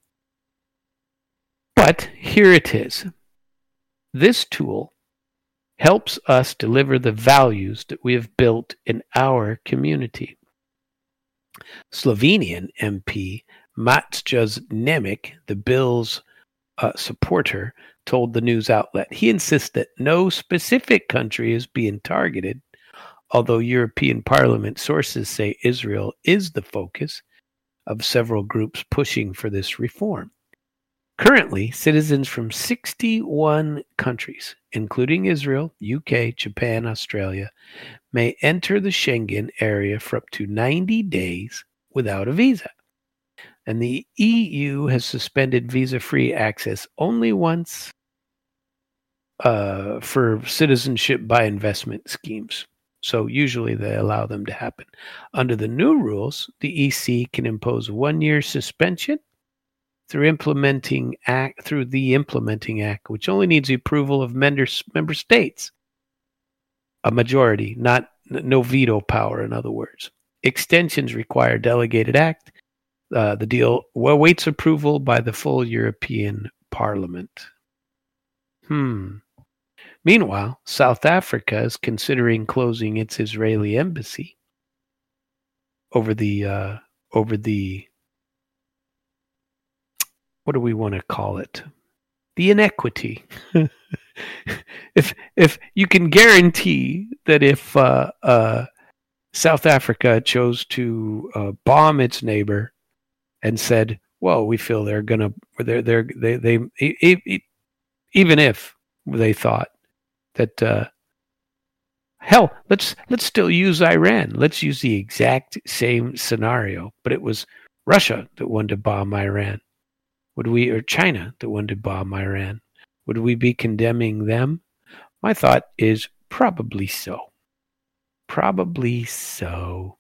But here it is. This tool helps us deliver the values that we have built in our community. Slovenian MP Matjaž Nemec, the bill's supporter, told the news outlet he insists that no specific country is being targeted, although European Parliament sources say Israel is the focus of several groups pushing for this reform. Currently, citizens from 61 countries, including Israel, UK, Japan, Australia, may enter the Schengen area for up to 90 days without a visa. And the EU has suspended visa-free access only once for citizenship by investment schemes. So usually they allow them to happen. Under the new rules, the EC can impose a 1-year suspension through the implementing act, which only needs the approval of member states, a majority, no veto power. In other words, extensions require delegated act. The deal awaits approval by the full European Parliament. Meanwhile, South Africa is considering closing its Israeli embassy over the what do we want to call it? The inequity. if you can guarantee that if South Africa chose to bomb its neighbor and said, "Well, we feel they're gonna," even if they thought that, hell, let's still use Iran. Let's use the exact same scenario, but it was Russia that wanted to bomb Iran. Would we, or China that wanted to bomb Iran? Would we be condemning them? My thought is probably so. Probably so.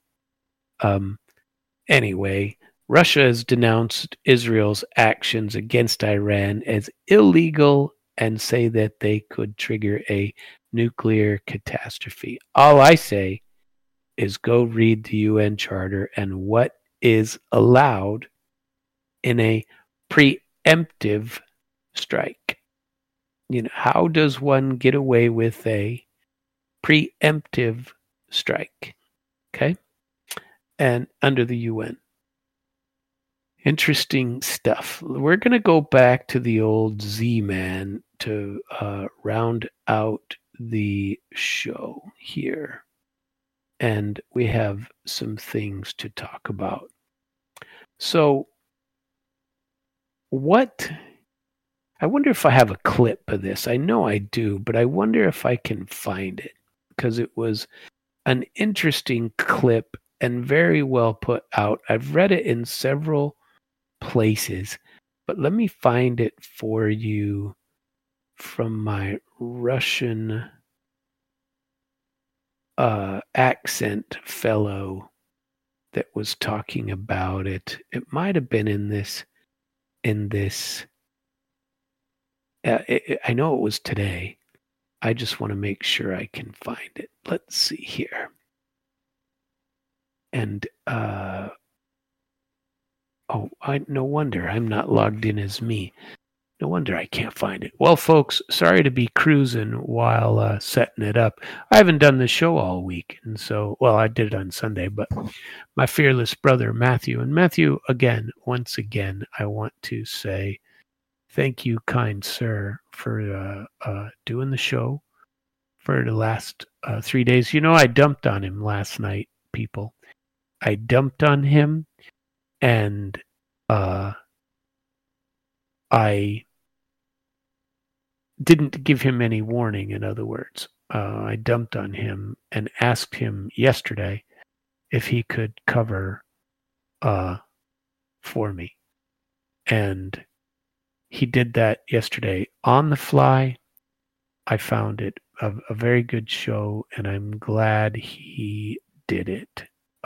Anyway, Russia has denounced Israel's actions against Iran as illegal and say that they could trigger a nuclear catastrophe. All I say is go read the UN Charter and what is allowed in a preemptive strike. How does one get away with a preemptive strike? Okay? And under the UN. Interesting stuff. We're going to go back to the old Z-Man to round out the show here. And we have some things to talk about. So, I wonder if I have a clip of this. I know I do, but I wonder if I can find it because it was an interesting clip and very well put out. I've read it in several places, but let me find it for you from my Russian accent fellow that was talking about it. It might have been in this. I know it was today. I just want to make sure I can find it. Let's see here. And no wonder I'm not logged in as me. No wonder I can't find it. Well, folks, sorry to be cruising while setting it up. I haven't done the show all week, and so, well, I did it on Sunday, but my fearless brother, Matthew, and Matthew, once again, I want to say thank you, kind sir, for doing the show for the last 3 days. I dumped on him last night, people. I dumped on him, and I didn't give him any warning, in other words. I dumped on him and asked him yesterday if he could cover for me. And he did that yesterday on the fly. I found it a very good show, and I'm glad he did it.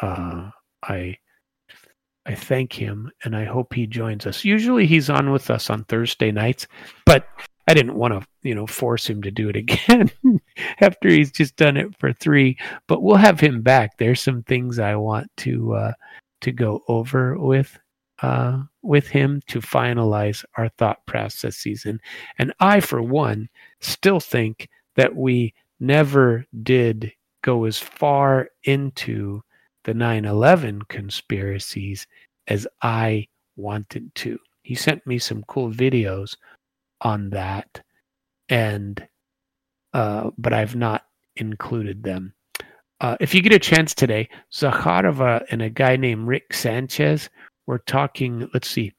I thank him, and I hope he joins us. Usually he's on with us on Thursday nights, but I didn't want to, force him to do it again after he's just done it for 3. But we'll have him back. There's some things I want to go over with him to finalize our thought processes. And I, for one, still think that we never did go as far into the 9/11 conspiracies as I wanted to. He sent me some cool videos on that, and but I've not included them. If you get a chance today, Zakharova and a guy named Rick Sanchez were talking. Let's see.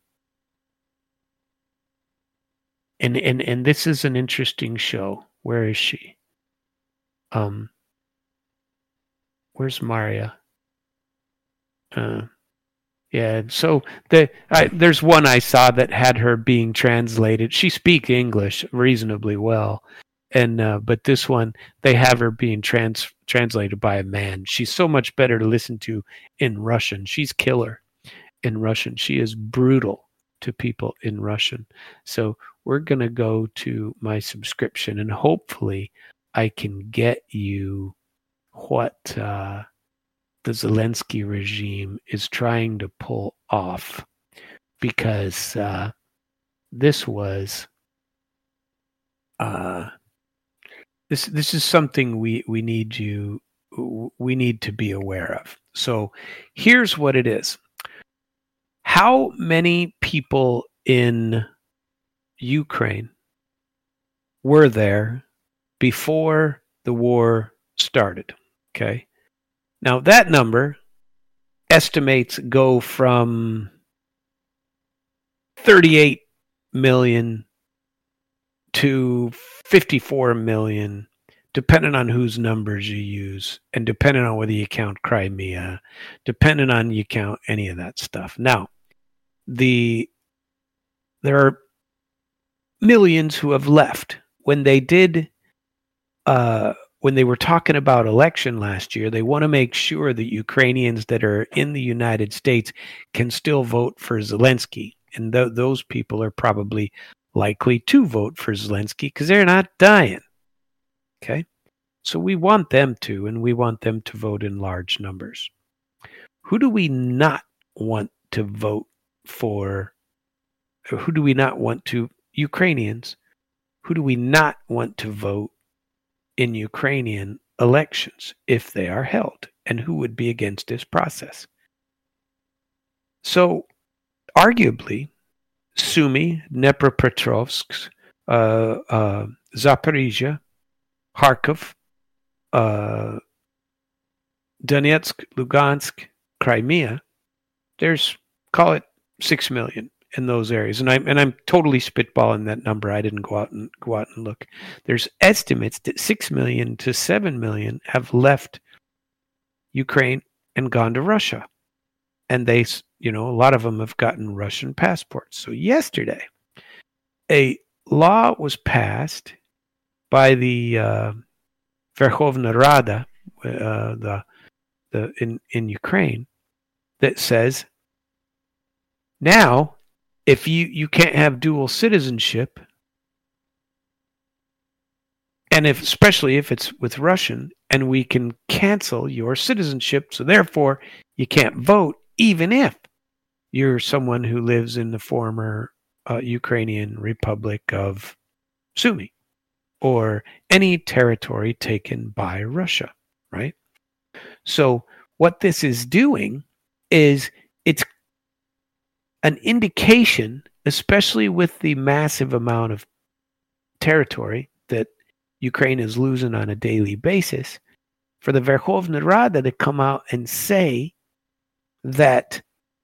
And this is an interesting show. Where is she? Where's Maria? Yeah, so there's one I saw that had her being translated. She speaks English reasonably well, and but this one they have her being translated by a man. She's so much better to listen to in Russian. She's killer in Russian. She is brutal to people in Russian. So we're gonna go to my subscription, and hopefully I can get you what the Zelensky regime is trying to pull off, because this was this is something we need to be aware of. So here's what it is. How many people in Ukraine were there before the war started? Okay. Now that number estimates go from 38 million to 54 million, depending on whose numbers you use, and depending on whether you count Crimea, depending on you count any of that stuff. Now, there are millions who have left. When they were talking about election last year, they want to make sure that Ukrainians that are in the United States can still vote for Zelensky. And those people are probably likely to vote for Zelensky because they're not dying. Okay? So we want them to, and we want them to vote in large numbers. Who do we not want to vote for? Or who do we not want to? Ukrainians. Who do we not want to vote in Ukrainian elections if they are held? And who would be against this process? So, arguably, Sumy, Dnepropetrovsk, Zaporizhia, Kharkov, Donetsk, Lugansk, Crimea, there's, call it 6 million in those areas. And I'm totally spitballing that number. I didn't go out and look. There's estimates that 6 million to 7 million have left Ukraine and gone to Russia. And they, a lot of them have gotten Russian passports. So yesterday, a law was passed by the Verkhovna Rada in Ukraine that says now if you can't have dual citizenship, and especially if it's with Russian, and we can cancel your citizenship, so therefore you can't vote even if you're someone who lives in the former Ukrainian Republic of Sumy or any territory taken by Russia, right? So what this is doing is it's an indication, especially with the massive amount of territory that Ukraine is losing on a daily basis, for the Verkhovna Rada to come out and say that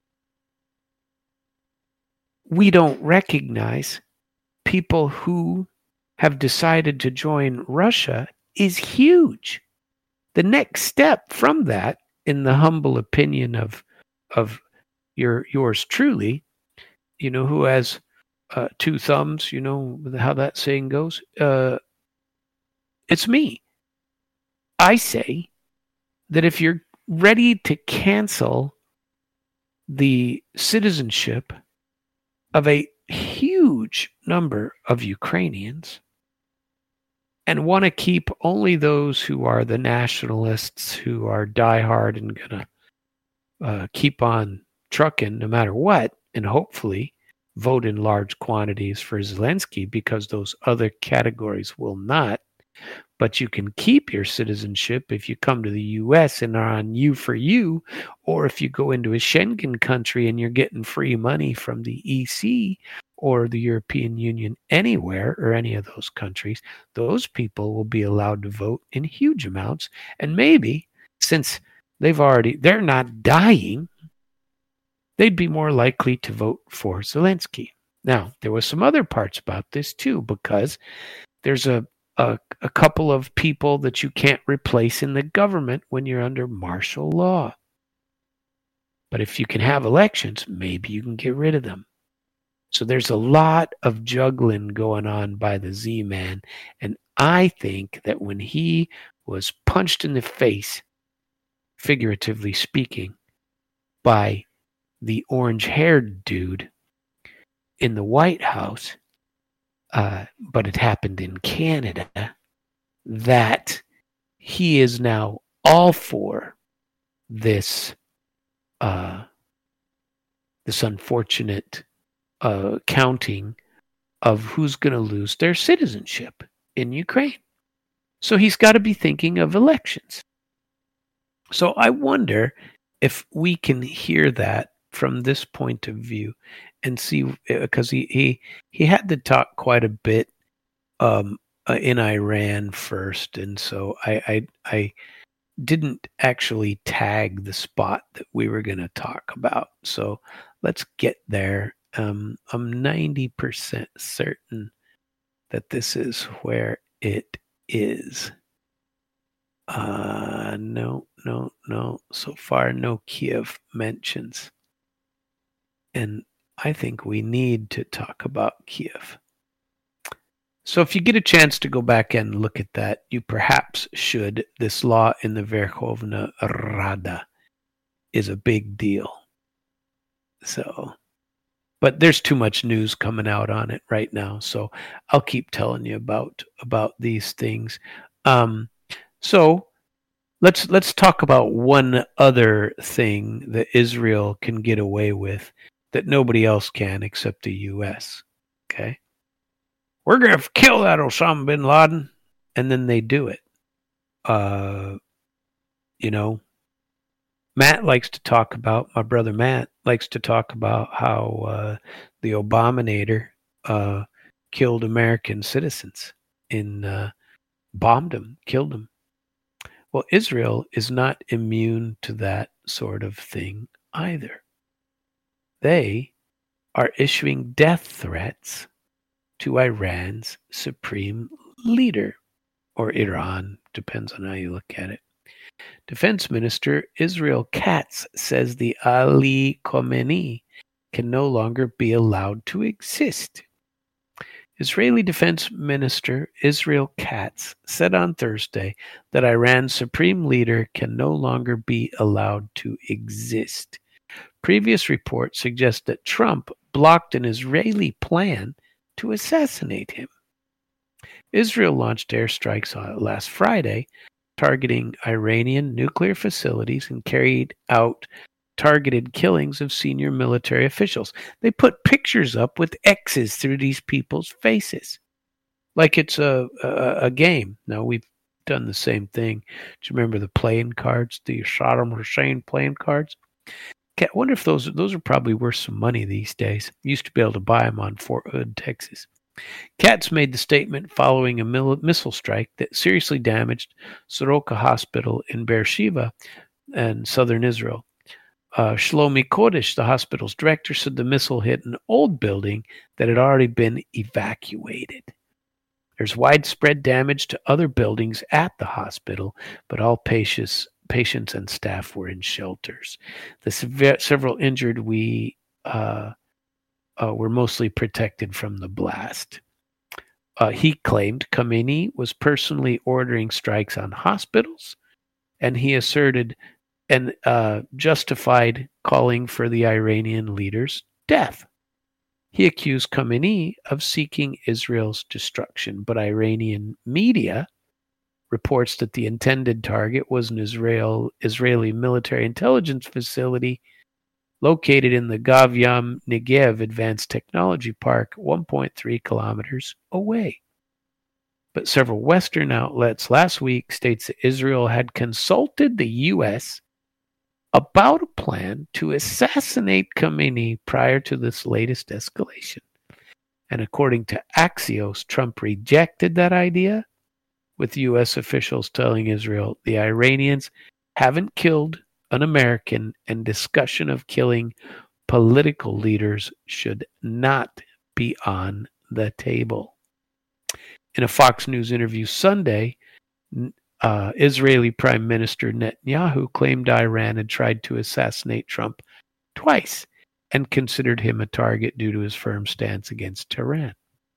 we don't recognize people who have decided to join Russia is huge. The next step from that, in the humble opinion of yours truly, who has two thumbs, how that saying goes, it's me. I say that if you're ready to cancel the citizenship of a huge number of Ukrainians and want to keep only those who are the nationalists, who are diehard and going to keep on trucking no matter what, and hopefully vote in large quantities for Zelensky, because those other categories will not. But you can keep your citizenship if you come to the U.S. and are on you for you, or if you go into a Schengen country and you're getting free money from the EC or the European Union anywhere, or any of those countries, those people will be allowed to vote in huge amounts. And maybe, since they're not dying, they'd be more likely to vote for Zelensky. Now, there was some other parts about this too, because there's a couple of people that you can't replace in the government when you're under martial law. But if you can have elections, maybe you can get rid of them. So there's a lot of juggling going on by the Z-Man. And I think that when he was punched in the face, figuratively speaking, by the orange-haired dude in the White House, but it happened in Canada, that he is now all for this unfortunate counting of who's going to lose their citizenship in Ukraine. So he's got to be thinking of elections. So I wonder if we can hear that from this point of view and see, because he had to talk quite a bit in Iran first, and so I didn't actually tag the spot that we were going to talk about. So let's get there. I'm 90% certain that this is where it is. No. So far, no Kiev mentions. And I think we need to talk about Kiev. So if you get a chance to go back and look at that, you perhaps should. This law in the Verkhovna Rada is a big deal. So, but there's too much news coming out on it right now, so I'll keep telling you about these things. So let's talk about one other thing that Israel can get away with that nobody else can except the U.S. Okay, we're gonna kill that Osama bin Laden, and then they do it. Matt likes to talk about, my brother Matt likes to talk about how the Obaminator killed American citizens, bombed them, killed them. Well, Israel is not immune to that sort of thing either. They are issuing death threats to Iran's supreme leader, or Iran, depends on how you look at it. Defense Minister Israel Katz says the Ali Khamenei can no longer be allowed to exist. Israeli Defense Minister Israel Katz said on Thursday that Iran's supreme leader can no longer be allowed to exist. Previous reports suggest that Trump blocked an Israeli plan to assassinate him. Israel launched airstrikes last Friday, targeting Iranian nuclear facilities, and carried out targeted killings of senior military officials. They put pictures up with X's through these people's faces, like it's a game. Now, we've done the same thing. Do you remember the playing cards, the Saddam Hussein playing cards? I wonder if those are probably worth some money these days. You used to be able to buy them on Fort Hood, Texas. Katz made the statement following a missile strike that seriously damaged Soroka Hospital in Beersheba and southern Israel. Shlomi Kodesh, the hospital's director, said the missile hit an old building that had already been evacuated. There's widespread damage to other buildings at the hospital, but all patients and staff were in shelters. The several injured were mostly protected from the blast. He claimed Khamenei was personally ordering strikes on hospitals, and he asserted and justified calling for the Iranian leader's death. He accused Khamenei of seeking Israel's destruction, but Iranian media reports that the intended target was an Israeli military intelligence facility located in the Gavyam Negev Advanced Technology Park, 1.3 kilometers away. But several Western outlets last week states that Israel had consulted the U.S. about a plan to assassinate Khamenei prior to this latest escalation. And according to Axios, Trump rejected that idea, with U.S. officials telling Israel the Iranians haven't killed an American, and discussion of killing political leaders should not be on the table. In a Fox News interview Sunday, Israeli Prime Minister Netanyahu claimed Iran had tried to assassinate Trump twice and considered him a target due to his firm stance against Tehran.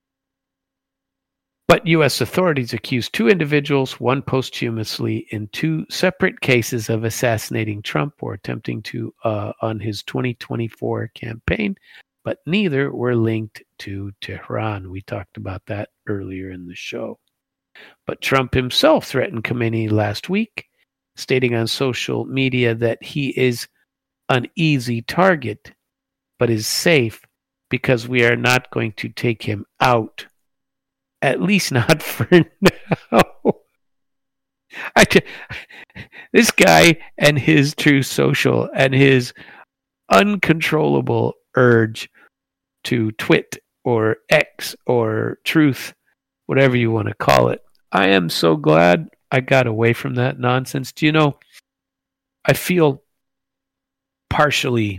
But U.S. authorities accused two individuals, one posthumously, in two separate cases of assassinating Trump or attempting to on his 2024 campaign, but neither were linked to Tehran. We talked about that earlier in the show. But Trump himself threatened Khamenei last week, stating on social media that he is an easy target, but is safe because we are not going to take him out. At least not for now. This guy and his Truth Social and his uncontrollable urge to twit or X or truth, whatever you want to call it. I am so glad I got away from that nonsense. Do you know, I feel partially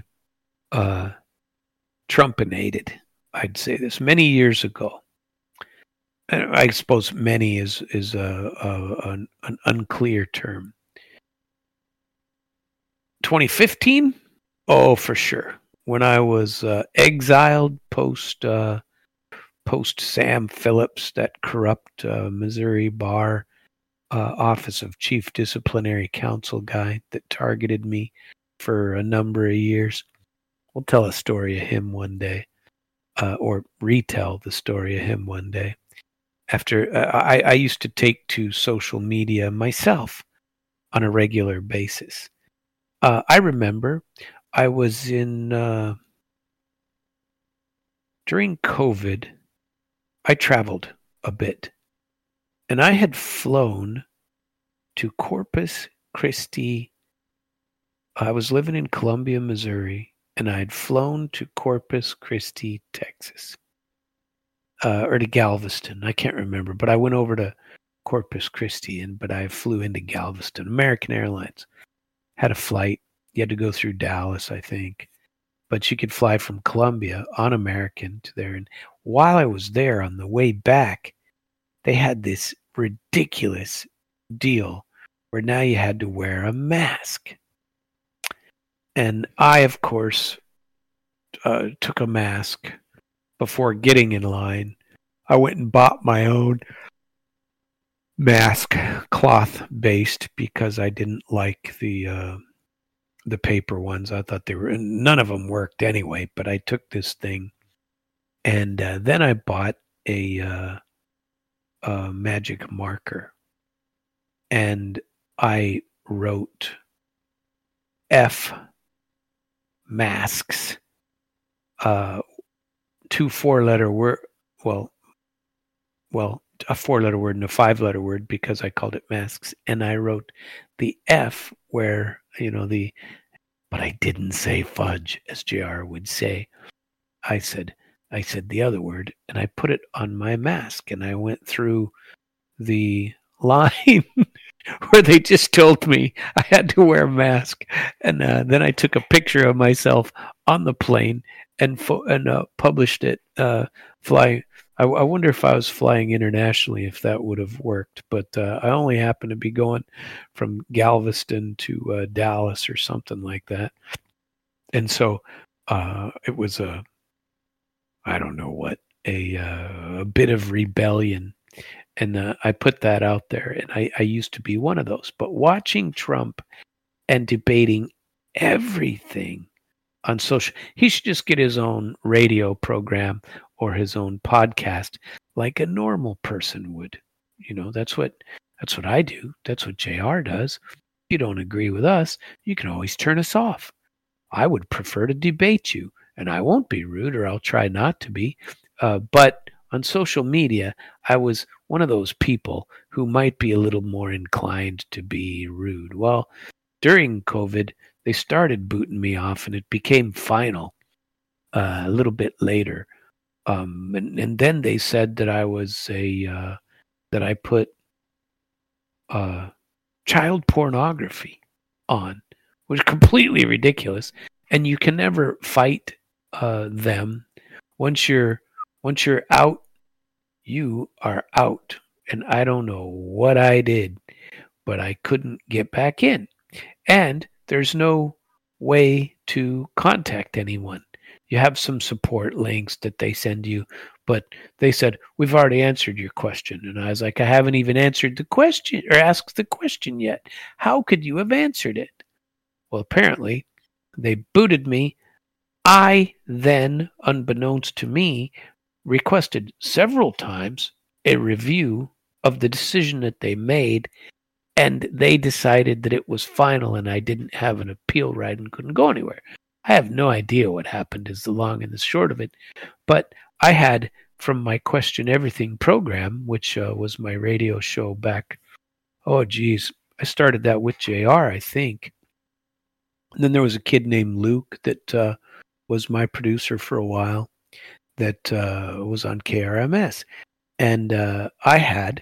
Trumpinated. I'd say this many years ago. And I suppose many is an unclear term. 2015? Oh, for sure. When I was exiled post Sam Phillips, that corrupt Missouri bar Office of Chief Disciplinary Counsel guy that targeted me for a number of years. We'll tell a story of him one day, or retell the story of him one day. After I used to take to social media myself on a regular basis. I remember I was in during COVID. I traveled a bit, and I had flown to Corpus Christi. I was living in Columbia, Missouri, and I had flown to Corpus Christi, Texas, or to Galveston. I can't remember, but I went over to Corpus Christi, but I flew into Galveston. American Airlines had a flight. You had to go through Dallas, I think, but you could fly from Columbia on American to there. And while I was there on the way back, they had this ridiculous deal where now you had to wear a mask. And I, of course, took a mask before getting in line. I went and bought my own mask, cloth-based, because I didn't like the paper ones. I thought none of them worked anyway, but I took this thing. And then I bought a magic marker. And I wrote F masks, 2 4-letter word, well, a 4-letter word and a 5-letter word, because I called it masks. And I wrote the F where, but I didn't say fudge, as JR would say. I said the other word, and I put it on my mask, and I went through the line where they just told me I had to wear a mask. And then I took a picture of myself on the plane and published it flying. I wonder if I was flying internationally, if that would have worked. But I only happened to be going from Galveston to Dallas or something like that. And so it was a bit of rebellion. And I put that out there. And I used to be one of those. But watching Trump and debating everything on social, he should just get his own radio program or his own podcast like a normal person would. That's what I do. That's what JR does. If you don't agree with us, you can always turn us off. I would prefer to debate you, and I won't be rude, or I'll try not to be. But on social media, I was one of those people who might be a little more inclined to be rude. Well, during COVID, they started booting me off, and it became final a little bit later. And then they said that I was that I put child pornography on, which is completely ridiculous. And you can never fight them. Once you're out, you are out. And I don't know what I did, but I couldn't get back in. And there's no way to contact anyone. You have some support links that they send you, but they said, we've already answered your question. And I was like, I haven't even answered the question or asked the question yet. How could you have answered it? Well, apparently they booted me. I then, unbeknownst to me, requested several times a review of the decision that they made, and they decided that it was final and I didn't have an appeal right and couldn't go anywhere. I have no idea what happened is the long and the short of it, but I had, from my Question Everything program, which was my radio show back, I started that with JR, I think. And then there was a kid named Luke that was my producer for a while that was on KRMS. And I had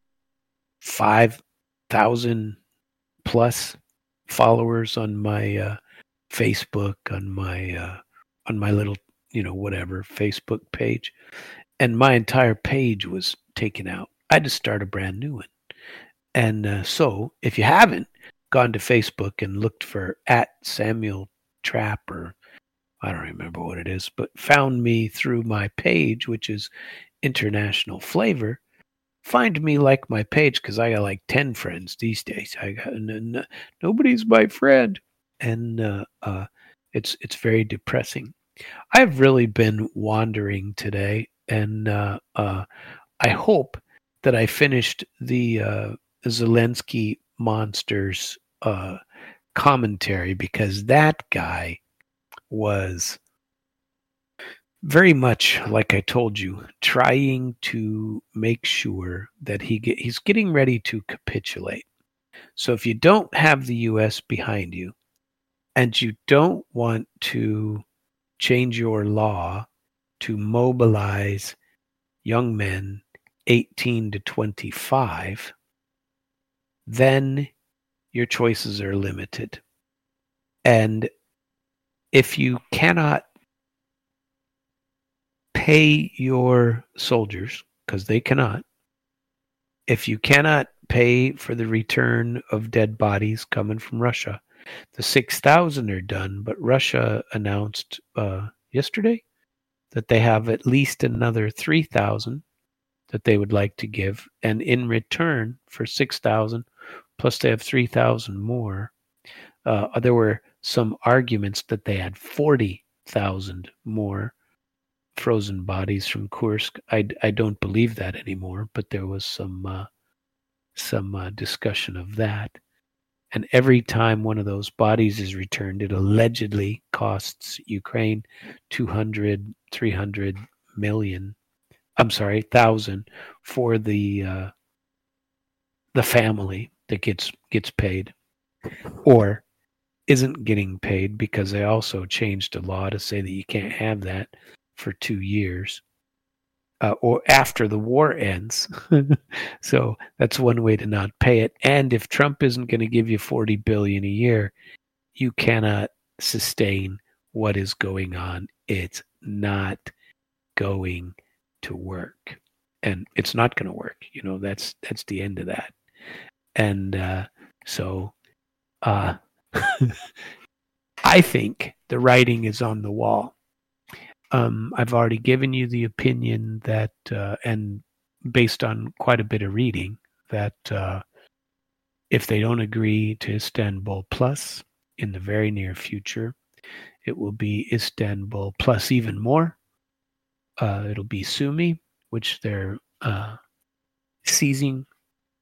5,000 plus followers on my Facebook, on my little, whatever Facebook page. And my entire page was taken out. I had to start a brand new one. And so if you haven't gone to Facebook and looked for @Samuel Trapp, or I don't remember what it is, but found me through my page, which is International Flavor, find me, like my page, because I got like 10 friends these days. I got nobody's my friend, and it's very depressing. I've really been wandering today, and I hope that I finished the Zelensky Monsters commentary, because that guy was very much, like I told you, trying to make sure that he's getting ready to capitulate. So if you don't have the U.S. behind you, and you don't want to change your law to mobilize young men 18 to 25, then your choices are limited. And if you cannot pay your soldiers, because they cannot, if you cannot pay for the return of dead bodies coming from Russia, the 6,000 are done, but Russia announced yesterday that they have at least another 3,000 that they would like to give, and in return for 6,000, plus they have 3,000 more. There were some arguments that they had 40,000 more frozen bodies from Kursk. I don't believe that anymore, but there was some discussion of that. And every time one of those bodies is returned, it allegedly costs Ukraine 200, 300 million. I'm sorry, 1,000 for the family that gets paid, or isn't getting paid, because they also changed a law to say that you can't have that for 2 years, or after the war ends. So that's one way to not pay it. And if Trump isn't going to give you $40 billion a year, you cannot sustain what is going on. It's not going to work, and it's not going to work. That's the end of that. And so I think the writing is on the wall. I've already given you the opinion that, and based on quite a bit of reading, that if they don't agree to Istanbul Plus in the very near future, it will be Istanbul Plus even more. It'll be Sumy, which they're seizing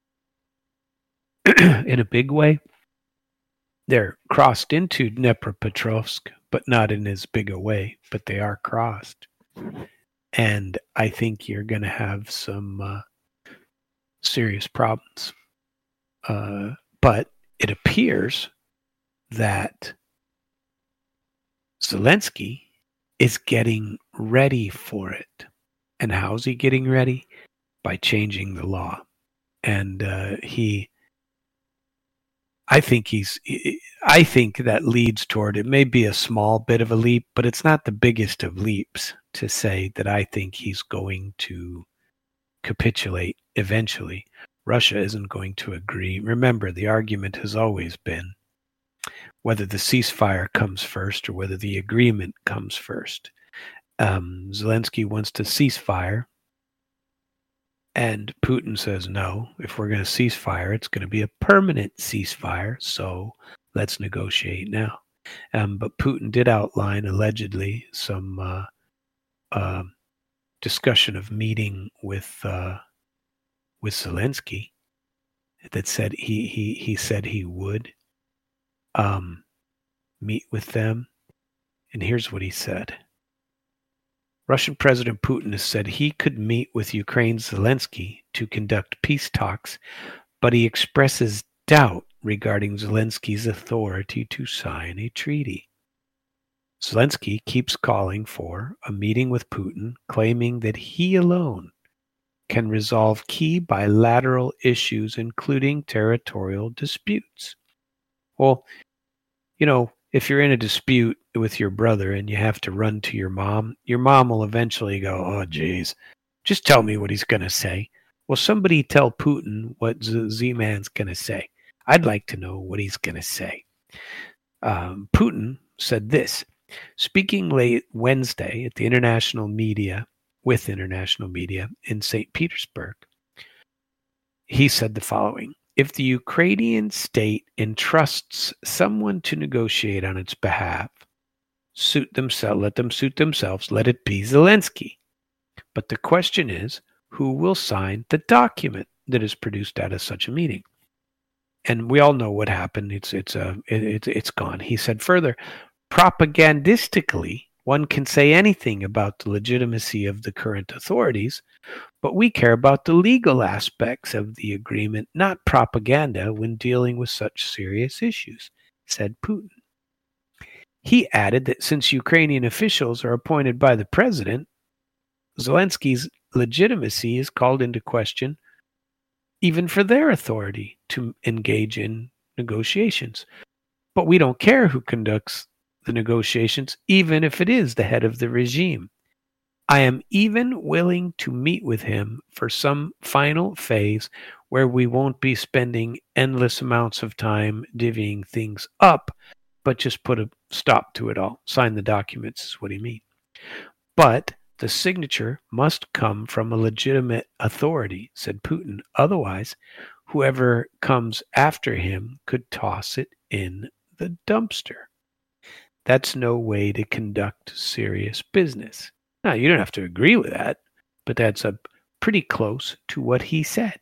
in a big way. They're crossed into Dnepropetrovsk, but not in as big a way, but they are crossed. And I think you're going to have some serious problems. But it appears that Zelensky is getting ready for it. And how's he getting ready? By changing the law. And I think that leads toward, it may be a small bit of a leap, but it's not the biggest of leaps to say that I think he's going to capitulate eventually. Russia isn't going to agree. Remember, the argument has always been whether the ceasefire comes first or whether the agreement comes first. Zelensky wants to ceasefire, and Putin says, no, if we're going to ceasefire, it's going to be a permanent ceasefire, so let's negotiate now. But Putin did outline, allegedly, some discussion of meeting with Zelensky that said he said he would meet with them. And here's what he said. Russian President Putin has said he could meet with Ukraine's Zelensky to conduct peace talks, but he expresses doubt regarding Zelensky's authority to sign a treaty. Zelensky keeps calling for a meeting with Putin, claiming that he alone can resolve key bilateral issues, including territorial disputes. Well, if you're in a dispute with your brother and you have to run to your mom will eventually go, oh, geez, just tell me what he's going to say. Well, somebody tell Putin what Z-Man's going to say. I'd like to know what he's going to say. Putin said this, speaking late Wednesday at the international media in St. Petersburg. He said the following: if the Ukrainian state entrusts someone to negotiate on its behalf, let them suit themselves, let it be Zelensky. But the question is, who will sign the document that is produced out of such a meeting? And we all know what happened. It's gone. He said further, propagandistically, one can say anything about the legitimacy of the current authorities, but we care about the legal aspects of the agreement, not propaganda, when dealing with such serious issues, said Putin. He added that since Ukrainian officials are appointed by the president, Zelensky's legitimacy is called into question even for their authority to engage in negotiations. But we don't care who conducts the negotiations, even if it is the head of the regime. I am even willing to meet with him for some final phase where we won't be spending endless amounts of time divvying things up, but just put a stop to it all. Sign the documents is what he means. But the signature must come from a legitimate authority, said Putin. Otherwise, whoever comes after him could toss it in the dumpster. That's no way to conduct serious business. Now, you don't have to agree with that, but that's pretty close to what he said.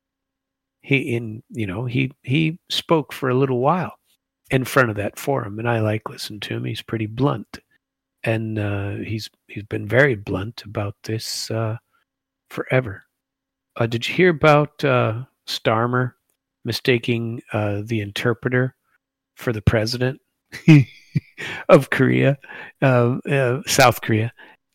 He spoke for a little while in front of that forum, and I like listening to him. He's pretty blunt. And he's been very blunt about this forever. Did you hear about Starmer mistaking the interpreter for the president of Korea, South Korea?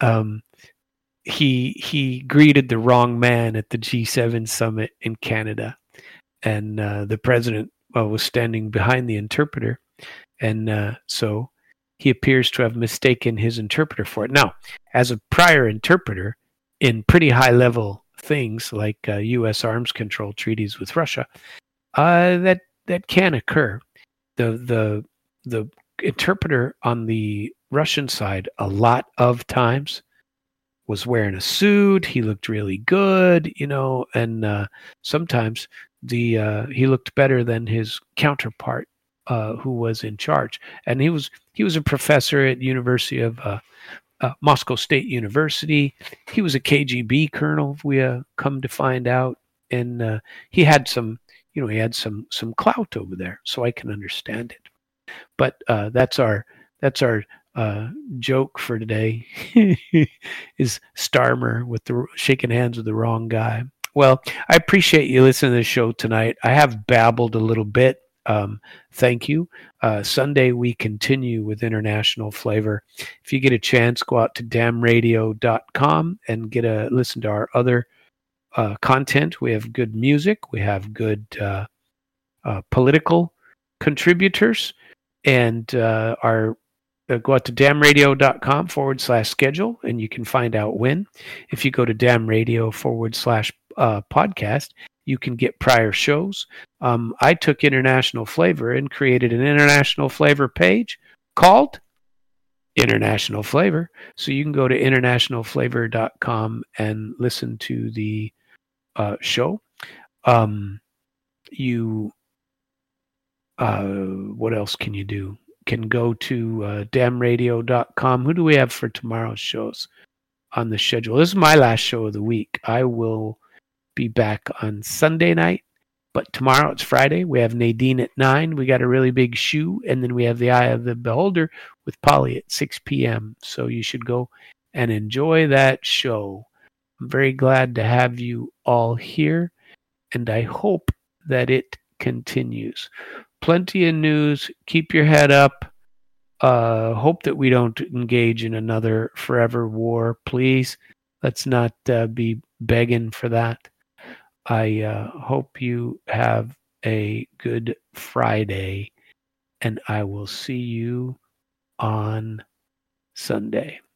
He greeted the wrong man at the G7 summit in Canada, and the president was standing behind the interpreter, and so he appears to have mistaken his interpreter for it. Now, as a prior interpreter in pretty high-level things like U.S. arms control treaties with Russia, that can occur. The interpreter on the Russian side, a lot of times, was wearing a suit. He looked really good, and sometimes he looked better than his counterpart, who was in charge. And he was a professor at University of Moscow State University. He was a KGB colonel, we come to find out, and he had some clout over there, so I can understand it. But that's our joke for today is Starmer with the shaking hands with the wrong guy. Well, I appreciate you listening to the show tonight. I have babbled a little bit. Thank you. Sunday we continue with International Flavor. If you get a chance, go out to damradio.com and listen to our other content. We have good music. We have good political contributors, and go out to damradio.com/schedule, and you can find out when. If you go to damradio/podcast, you can get prior shows. I took International Flavor and created an International Flavor page called International Flavor. So you can go to internationalflavor.com and listen to the show. What else can you do? Can go to damradio.com. Who do we have for tomorrow's shows on the schedule? This is my last show of the week. I will be back on Sunday night, but tomorrow it's Friday. We have Nadine at 9. We got a really big shoe, and then we have the Eye of the Beholder with Polly at 6 p.m. So you should go and enjoy that show. I'm very glad to have you all here, and I hope that it continues. Plenty of news. Keep your head up. Hope that we don't engage in another forever war. Please, let's not be begging for that. I hope you have a good Friday, and I will see you on Sunday.